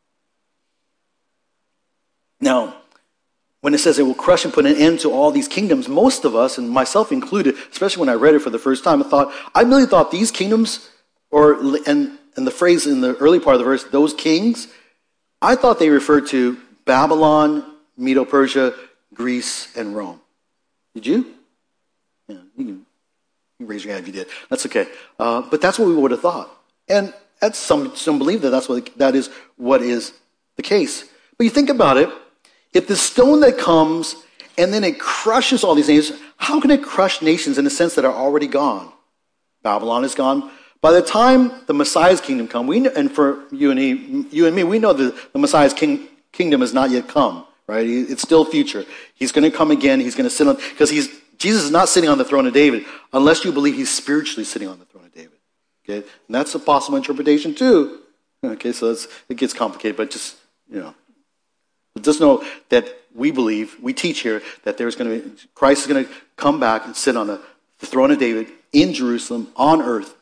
Now, when it says it will crush and put an end to all these kingdoms, most of us, and myself included, especially when I read it for the first time, I thought, I really thought these kingdoms, or and, and the phrase in the early part of the verse, those kings, I thought they referred to Babylon, Medo-Persia, Greece, and Rome. Did you? Yeah, you can, you can raise your hand if you did. That's okay. Uh, but that's what we would have thought. And that's some, some believe that that's what, that is what is the case. But you think about it, if the stone that comes and then it crushes all these nations, how can it crush nations in a sense that are already gone? Babylon is gone. By the time the Messiah's kingdom comes, we know, and for you and, he, you and me, we know that the Messiah's king, kingdom has not yet come, right? It's still future. He's going to come again. He's going to sit on, because he's Jesus is not sitting on the throne of David unless you believe he's spiritually sitting on the throne of David. Okay, and that's a possible interpretation too. Okay, so that's, it gets complicated, but just, you know. But just know that we believe, we teach here, that there's going to be, Christ is going to come back and sit on the, the throne of David in Jerusalem, on earth.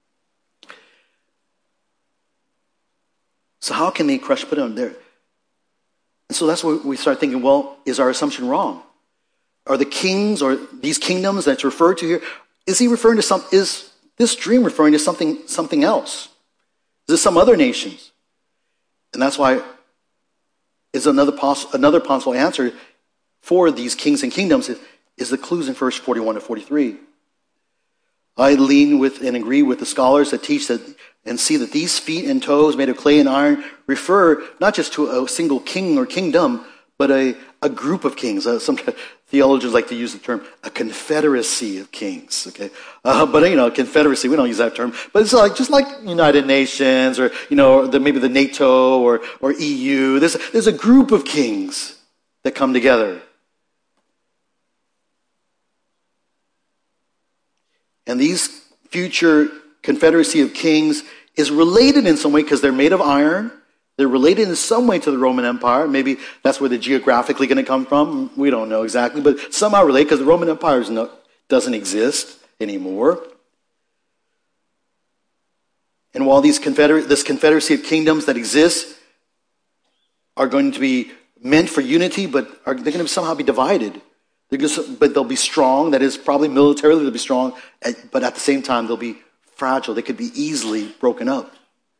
So how can they crush, put him there? And so that's where we start thinking, well, is our assumption wrong? Are the kings or these kingdoms that's referred to here, is he referring to some, is this dream referring to something, something else? Is it some other nations? And that's why is another poss- another possible answer for these kings and kingdoms is, is the clues in verse forty-one to forty-three. I lean with and agree with the scholars that teach that and see that these feet and toes made of clay and iron refer not just to a single king or kingdom, but a, a group of kings. Uh, some theologians like to use the term a confederacy of kings. Okay, uh, but you know, confederacy, we don't use that term. But it's like just like United Nations, or you know, the, maybe the NATO or or E U. There's there's a group of kings that come together, and these future confederacy of kings is related in some way because they're made of iron. They're related in some way to the Roman Empire. Maybe that's where they're geographically going to come from. We don't know exactly, but somehow related because the Roman Empire is no, doesn't exist anymore. And while these confeder- this confederacy of kingdoms that exist are going to be meant for unity, but are they're going to somehow be divided. They're just, but they'll be strong. That is, probably militarily they'll be strong, but at the same time they'll be fragile. They could be easily broken up.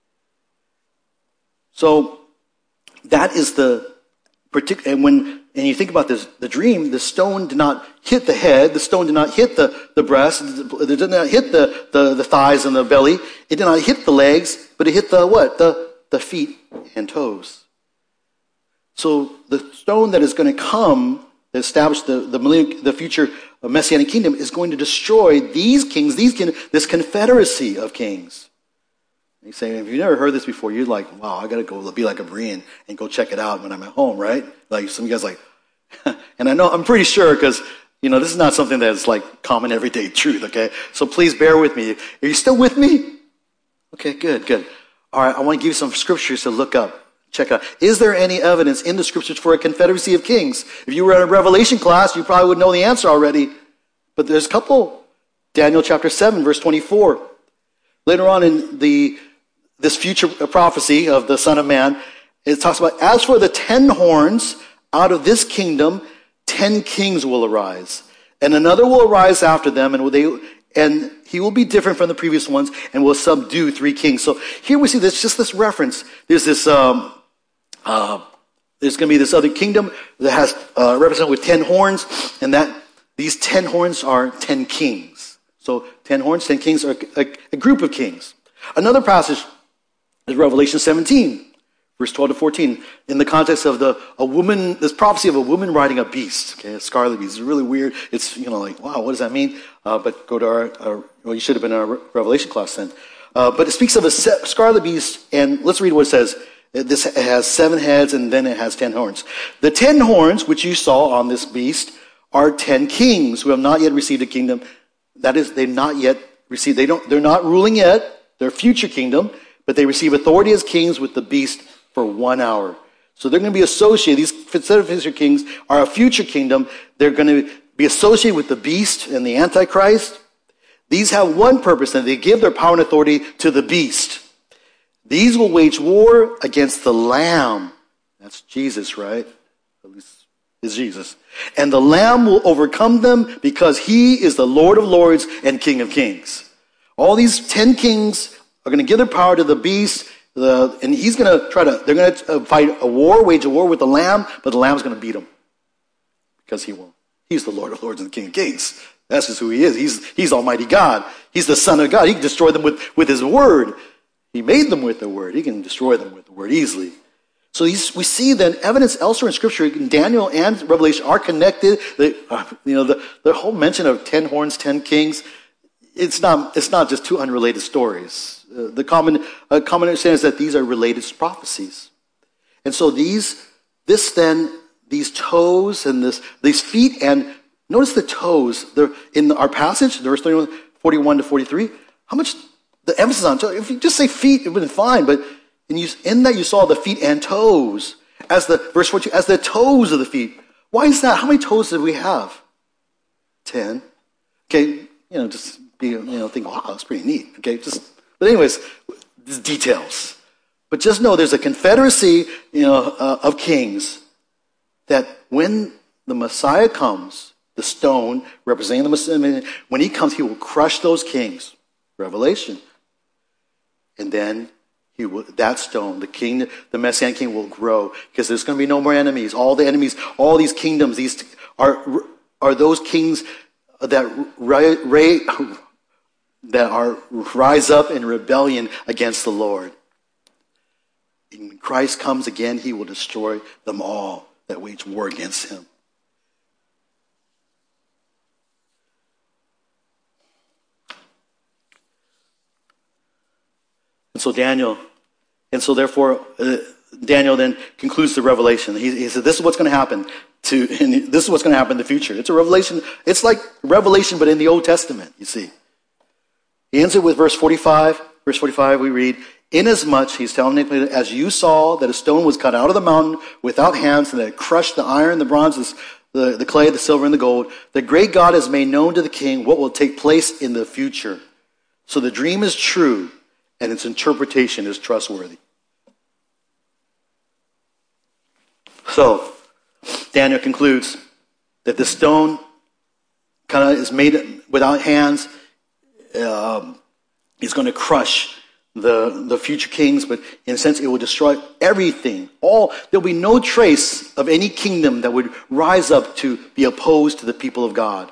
So that is the particular, and when, and you think about this, the dream, the stone did not hit the head, the stone did not hit the, the breast, it did not hit the, the, the thighs and the belly, it did not hit the legs, but it hit the what? The, the feet and toes. So the stone that is going to come, that establish the, the, the future Messianic kingdom, is going to destroy these kings, these this confederacy of kings. You say, if you've never heard this before, you're like, wow, I got to go be like a Berean and go check it out when I'm at home, right? Like some of you guys like, and I know, I'm pretty sure because, you know, this is not something that's like common everyday truth, okay? So please bear with me. Are you still with me? Okay, good, good. All right, I want to give you some scriptures to look up, check out. Is there any evidence in the scriptures for a confederacy of kings? If you were in a Revelation class, you probably would know the answer already. But there's a couple. Daniel chapter seven, verse twenty-four. Later on in the this future prophecy of the Son of Man, it talks about, as for the ten horns, out of this kingdom, ten kings will arise. And another will arise after them, and they and he will be different from the previous ones, and will subdue three kings. So here we see this, just this reference. There's this, um, uh, there's going to be this other kingdom that has uh, represented with ten horns, and that these ten horns are ten kings. So ten horns, ten kings are a, a group of kings. Another passage There's Revelation seventeen, verse twelve to fourteen, in the context of the a woman, this prophecy of a woman riding a beast, okay, a scarlet beast. It's really weird. It's, you know, like, wow, what does that mean? Uh, but go to our, our, well, you should have been in our Revelation class then. Uh, but it speaks of a scarlet beast, and let's read what it says. This has seven heads, and then it has ten horns. The ten horns, which you saw on this beast, are ten kings who have not yet received a kingdom. That is, they've not yet received, they don't, they're not ruling yet. They're future kingdom, but they receive authority as kings with the beast for one hour. So they're going to be associated, these future kings are a future kingdom. They're going to be associated with the beast and the Antichrist. These have one purpose, and they give their power and authority to the beast. These will wage war against the Lamb. That's Jesus, right? At least is Jesus. And the Lamb will overcome them because he is the Lord of lords and King of kings. All these ten kings are going to give their power to the beast, the, and he's going to try to, they're going to fight a war, wage a war with the Lamb, but the Lamb's going to beat them because he won't. He's the Lord of lords and the King of kings. That's just who he is. He's, he's Almighty God. He's the Son of God. He can destroy them with, with his word. He made them with the word. He can destroy them with the word easily. So these, we see that evidence elsewhere in Scripture, in Daniel and Revelation, are connected. The, uh, you know, the, the whole mention of ten horns, ten kings, it's not, it's not just two unrelated stories. Uh, the common, uh, common understanding is that these are related prophecies. And so these, this then, these toes and this, these feet, and notice the toes. They're in our passage, verse thirty-one, forty-one to forty-three. How much the emphasis on toes? If you just say feet, it would have been fine. But in, you, in that you saw the feet and toes as the verse forty-two, as the toes of the feet. Why is that? How many toes did we have? Ten. Okay, you know, just be, you know, think, wow, that's pretty neat. Okay, just. But anyways, these details. But just know there's a confederacy, you know, uh, of kings that when the Messiah comes, the stone representing the Messiah, when he comes, he will crush those kings. Revelation. And then he will, that stone, the king, the Messianic king will grow because there's going to be no more enemies. All the enemies, all these kingdoms, these are are those kings that ray, that are rise up in rebellion against the Lord. And when Christ comes again, he will destroy them all that wage war against him. And so Daniel, and so therefore, uh, Daniel then concludes the revelation. He, he said, this is what's going to happen to, and this is what's going to happen in the future. It's a revelation. It's like Revelation, but in the Old Testament, you see. He ends it with verse forty-five. Verse forty-five, we read, inasmuch, he's telling Nicholas, as you saw that a stone was cut out of the mountain without hands, and that it crushed the iron, the bronze, the, the clay, the silver, and the gold, the great God has made known to the king what will take place in the future. So the dream is true, and its interpretation is trustworthy. So, Daniel concludes that the stone kind of is made without hands. Um, is going to crush the, the future kings, but in a sense it will destroy everything. All there'll be no trace of any kingdom that would rise up to be opposed to the people of God.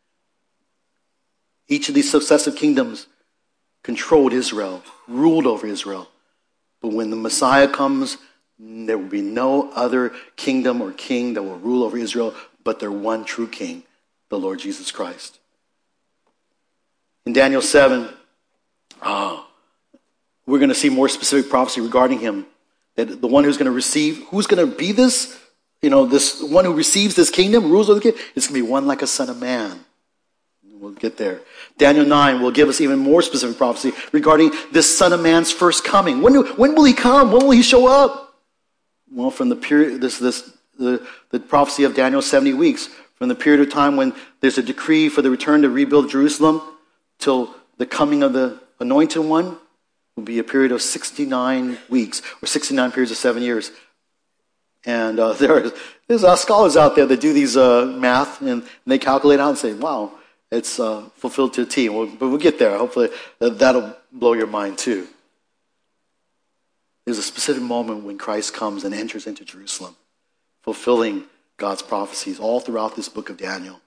Each of these successive kingdoms controlled Israel, ruled over Israel. But when the Messiah comes, there will be no other kingdom or king that will rule over Israel but their one true king, the Lord Jesus Christ. In Daniel seven, oh, we're going to see more specific prophecy regarding him. That the one who's going to receive, who's going to be this, you know, this one who receives this kingdom, rules over the kingdom, it's going to be one like a son of man. We'll get there. Daniel nine will give us even more specific prophecy regarding this son of man's first coming. When, do, when will he come? When will he show up? Well, from the period, this, this, the, the prophecy of Daniel seventy weeks, from the period of time when there's a decree for the return to rebuild Jerusalem till the coming of the anointed one will be a period of sixty-nine weeks, or sixty-nine periods of seven years. And uh, there are, there's uh, scholars out there that do these uh, math, and, and they calculate out and say, wow, it's uh, fulfilled to a T. We'll, but we'll get there. Hopefully that, that'll blow your mind too. There's a specific moment when Christ comes and enters into Jerusalem, fulfilling God's prophecies all throughout this book of Daniel.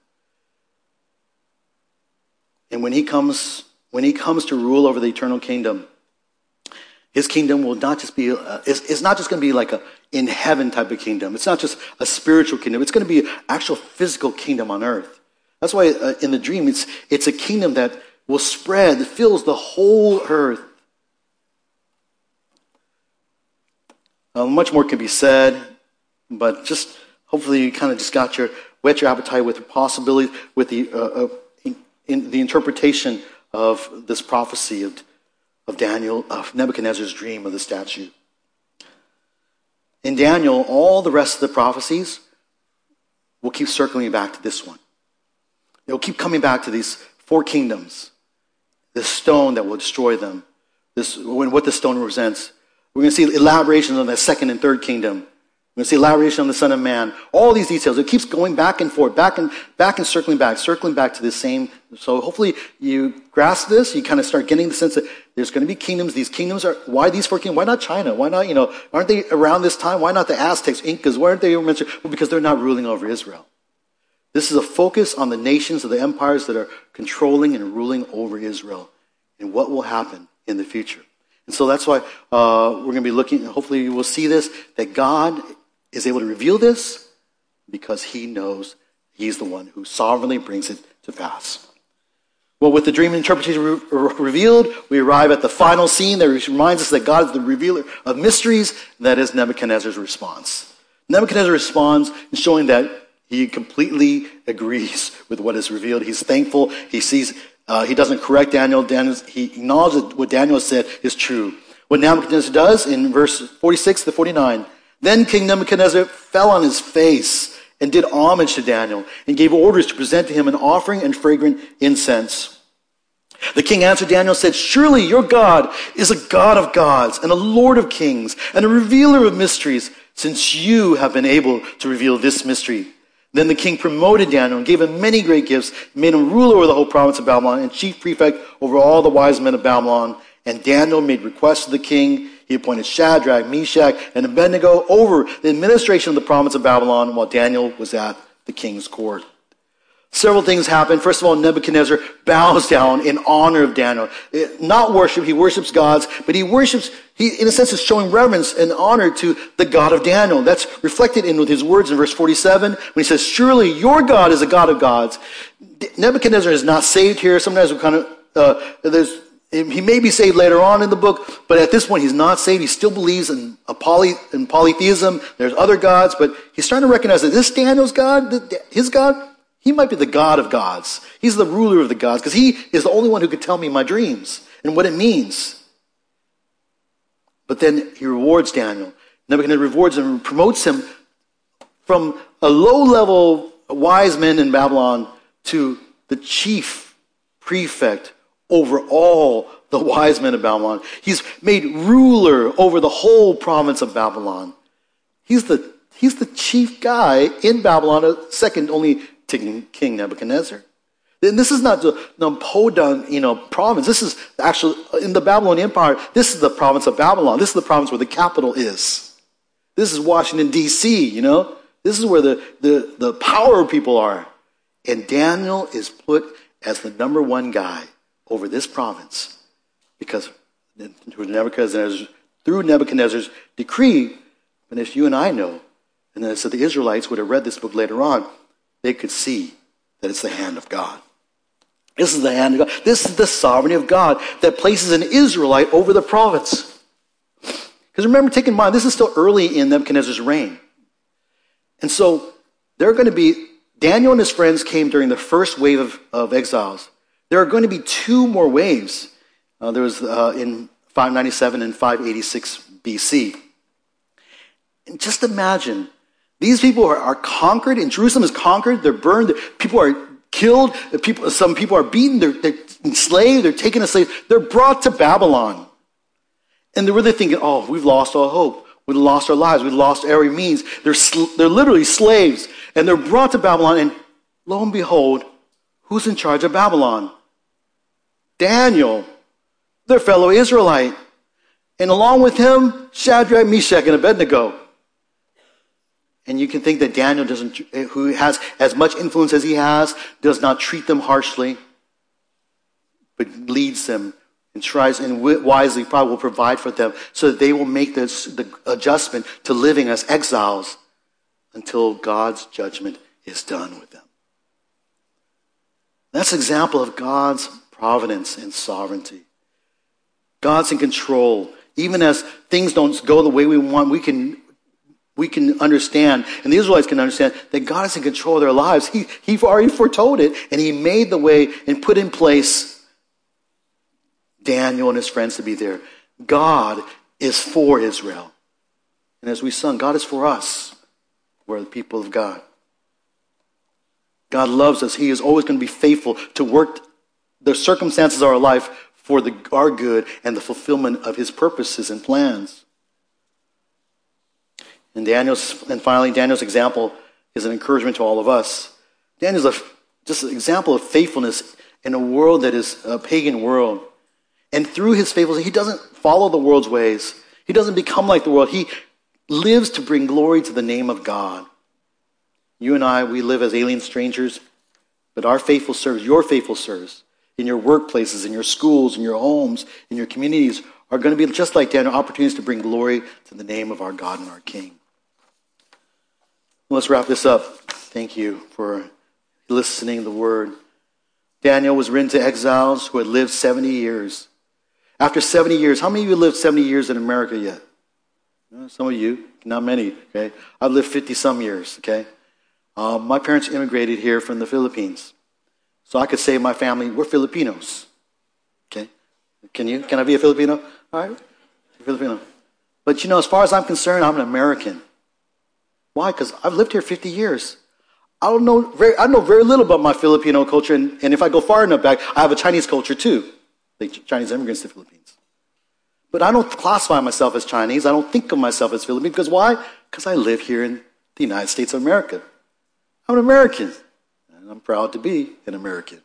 And when he comes, when he comes to rule over the eternal kingdom, his kingdom will not just be, uh, it's, it's not just going to be like a in heaven type of kingdom. It's not just a spiritual kingdom. It's going to be an actual physical kingdom on earth. That's why uh, in the dream, it's, it's a kingdom that will spread, that fills the whole earth. Uh, much more can be said, but just hopefully you kind of just got your, whet your appetite with the possibility, with the, uh, uh, in, in the interpretation of this prophecy of, of Daniel, of Nebuchadnezzar's dream of the statue. In Daniel, all the rest of the prophecies will keep circling back to this one. It will keep coming back to these four kingdoms, this stone that will destroy them, this what the stone represents. We're going to see elaborations on the second and third kingdom. We're going to see elaboration on the Son of Man. All these details. It keeps going back and forth, back and back and circling back, circling back to the same. So hopefully you grasp this. You kind of start getting the sense that there's going to be kingdoms. These kingdoms are, why these four kingdoms? Why not China? Why not, you know, aren't they around this time? Why not the Aztecs, Incas? Why aren't they mentioned? Well, because they're not ruling over Israel. This is a focus on the nations of the empires that are controlling and ruling over Israel and what will happen in the future. And so that's why uh, we're going to be looking, hopefully you will see this, that God is able to reveal this because he knows he's the one who sovereignly brings it to pass. Well, with the dream interpretation re- re- revealed, we arrive at the final scene that reminds us that God is the revealer of mysteries. That is Nebuchadnezzar's response. Nebuchadnezzar responds in showing that he completely agrees with what is revealed. He's thankful. He sees, uh, he doesn't correct Daniel. Daniel. He acknowledges that what Daniel said is true. What Nebuchadnezzar does in verse forty-six to forty-nine, then King Nebuchadnezzar fell on his face and did homage to Daniel and gave orders to present to him an offering and fragrant incense. The king answered Daniel and said, surely your God is a God of gods and a Lord of kings and a revealer of mysteries, since you have been able to reveal this mystery. Then the king promoted Daniel and gave him many great gifts, made him ruler over the whole province of Babylon and chief prefect over all the wise men of Babylon. And Daniel made requests to the king. He appointed Shadrach, Meshach, and Abednego over the administration of the province of Babylon while Daniel was at the king's court. Several things happen. First of all, Nebuchadnezzar bows down in honor of Daniel. Not worship, he worships gods, but he worships, he in a sense is showing reverence and honor to the God of Daniel. That's reflected in with his words in verse forty-seven when he says, surely your God is a God of gods. Nebuchadnezzar is not saved here. Sometimes we kind of, uh, there's, he may be saved later on in the book, but at this point he's not saved. He still believes in, a poly, in polytheism. There's other gods, but he's starting to recognize that this Daniel's God, his God, he might be the God of gods. He's the ruler of the gods because he is the only one who could tell me my dreams and what it means. But then he rewards Daniel. Nebuchadnezzar rewards him and promotes him from a low-level wise man in Babylon to the chief prefect over all the wise men of Babylon. He's made ruler over the whole province of Babylon. He's the, he's the chief guy in Babylon, second only to King Nebuchadnezzar. And this is not the Nampodon, you know, province. This is actually, in the Babylonian Empire, this is the province of Babylon. This is the province where the capital is. This is Washington, D C, you know. This is where the, the, the power people are. And Daniel is put as the number one guy over this province because through Nebuchadnezzar's, through Nebuchadnezzar's decree, and as you and I know, and then so the Israelites would have read this book later on, they could see that it's the hand of God. This is the hand of God. This is the sovereignty of God that places an Israelite over the province. Because remember, take in mind, this is still early in Nebuchadnezzar's reign. And so there are going to be, Daniel and his friends came during the first wave of, of exiles. There are going to be two more waves. Uh, there was uh, in five ninety-seven and five eighty-six B C. And just imagine, these people are, are conquered, and Jerusalem is conquered, they're burned, people are killed, people, some people are beaten, they're, they're enslaved, they're taken as slaves, they're brought to Babylon. And they're really thinking, oh, we've lost all hope, we've lost our lives, we've lost every means. They're, sl- they're literally slaves, and they're brought to Babylon, and lo and behold, who's in charge of Babylon? Daniel, their fellow Israelite. And along with him, Shadrach, Meshach, and Abednego. And you can think that Daniel doesn't, who has as much influence as he has, does not treat them harshly, but leads them and tries and wisely probably will provide for them so that they will make this, the adjustment to living as exiles until God's judgment is done with them. That's an example of God's providence and sovereignty. God's in control. Even as things don't go the way we want, we can we can understand, and the Israelites can understand, that God is in control of their lives. He, he already foretold it, and he made the way and put in place Daniel and his friends to be there. God is for Israel. And as we sung, God is for us. We're the people of God. God loves us. He is always going to be faithful to work the circumstances of our life for the, our good and the fulfillment of his purposes and plans. And Daniel's, and finally, Daniel's example is an encouragement to all of us. Daniel's a, just an example of faithfulness in a world that is a pagan world. And through his faithfulness, he doesn't follow the world's ways. He doesn't become like the world. He lives to bring glory to the name of God. You and I, we live as alien strangers, but our faithful service, your faithful service, in your workplaces, in your schools, in your homes, in your communities, are going to be just like Daniel, opportunities to bring glory to the name of our God and our King. Let's wrap this up. Thank you for listening to the word. Daniel was written to exiles who had lived seventy years. After seventy years, how many of you lived seventy years in America yet? Some of you, not many, okay? I've lived fifty-some years, okay? Um, my parents immigrated here from the Philippines. So I could say my family, we're Filipinos, okay? Can you? Can I be a Filipino? All right, Filipino. But you know, as far as I'm concerned, I'm an American. Why? Because I've lived here fifty years. I don't know very, I know very little about my Filipino culture, and, and if I go far enough back, I have a Chinese culture too. The Chinese immigrants to the Philippines. But I don't classify myself as Chinese. I don't think of myself as Filipino. Because why? Because I live here in the United States of America. I'm an American, and I'm proud to be an American.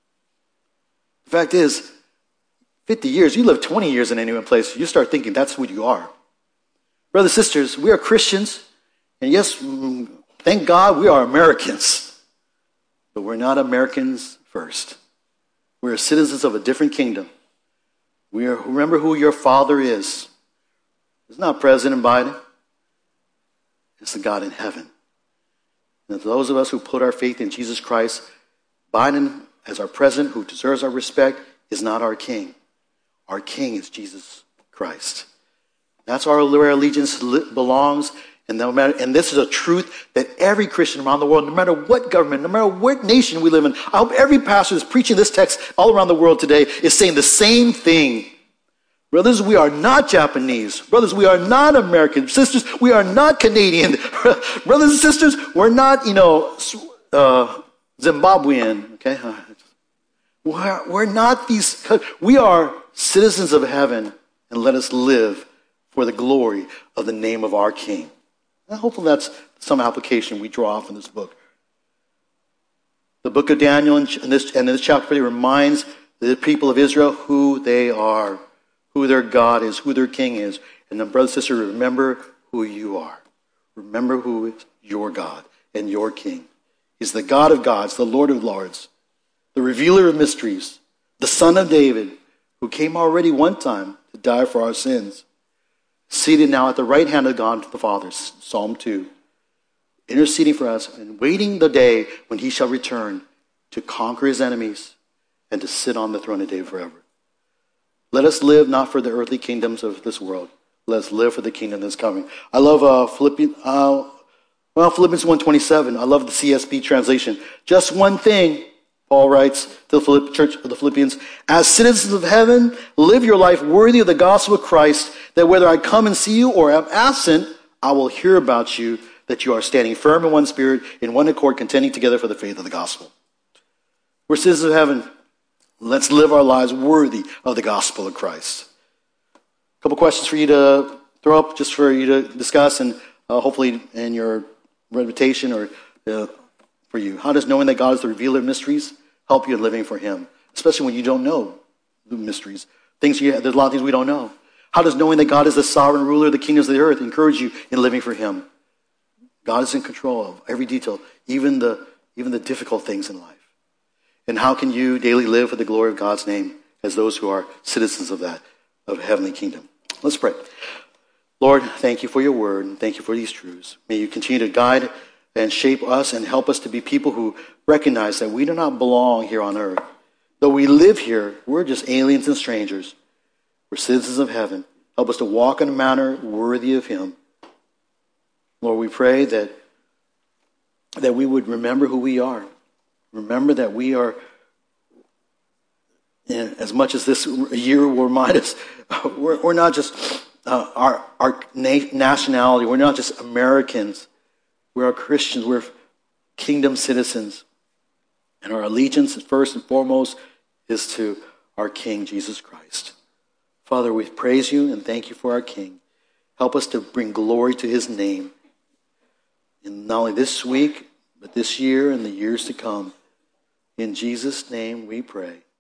The fact is, fifty years, you live twenty years in any one place, you start thinking that's who you are. Brothers and sisters, we are Christians, and yes, thank God we are Americans. But we're not Americans first. We are citizens of a different kingdom. We are, remember who your father is. It's not President Biden. It's the God in heaven. And to those of us who put our faith in Jesus Christ, Biden, as our president, who deserves our respect, is not our king. Our king is Jesus Christ. That's our, where our allegiance belongs. And, no matter, and this is a truth that every Christian around the world, no matter what government, no matter what nation we live in, I hope every pastor that's preaching this text all around the world today is saying the same thing. Brothers, we are not Japanese. Brothers, we are not American. Sisters, we are not Canadian. Brothers and sisters, we're not, you know, uh, Zimbabwean. Okay, we're, we're not these. We are citizens of heaven, and let us live for the glory of the name of our King. And hopefully that's some application we draw from this book. The book of Daniel and this, and this chapter really reminds the people of Israel who they are, who their God is, who their King is. And then, brothers and sisters, remember who you are. Remember who is your God and your King. He's the God of gods, the Lord of lords, the revealer of mysteries, the Son of David, who came already one time to die for our sins. Seated now at the right hand of God the Father, Psalm two, interceding for us and waiting the day when he shall return to conquer his enemies and to sit on the throne of David forever. Let us live not for the earthly kingdoms of this world. Let us live for the kingdom that's coming. I love uh, Philippians, uh, well, Philippians one twenty-seven. I love the C S B translation. Just one thing, Paul writes to the church of the Philippians, as citizens of heaven, live your life worthy of the gospel of Christ, that whether I come and see you or am absent, I will hear about you, that you are standing firm in one spirit, in one accord, contending together for the faith of the gospel. We're citizens of heaven. Let's live our lives worthy of the gospel of Christ. A couple questions for you to throw up, just for you to discuss, and uh, hopefully in your meditation or uh, for you. How does knowing that God is the revealer of mysteries help you in living for him? Especially when you don't know the mysteries. Things you, there's a lot of things we don't know. How does knowing that God is the sovereign ruler of the kingdoms of the earth encourage you in living for him? God is in control of every detail, even the, even the difficult things in life. And how can you daily live for the glory of God's name as those who are citizens of that, of heavenly kingdom. Let's pray. Lord, thank you for your word, and thank you for these truths. May you continue to guide and shape us and help us to be people who recognize that we do not belong here on earth. Though we live here, we're just aliens and strangers. We're citizens of heaven. Help us to walk in a manner worthy of him. Lord, we pray that, that we would remember who we are. Remember that we are, and as much as this year will remind us, we're, we're not just uh, our, our nationality. We're not just Americans. We are Christians. We're kingdom citizens. And our allegiance, first and foremost, is to our King, Jesus Christ. Father, we praise you and thank you for our King. Help us to bring glory to his name. And not only this week, but this year and the years to come. In Jesus' name we pray.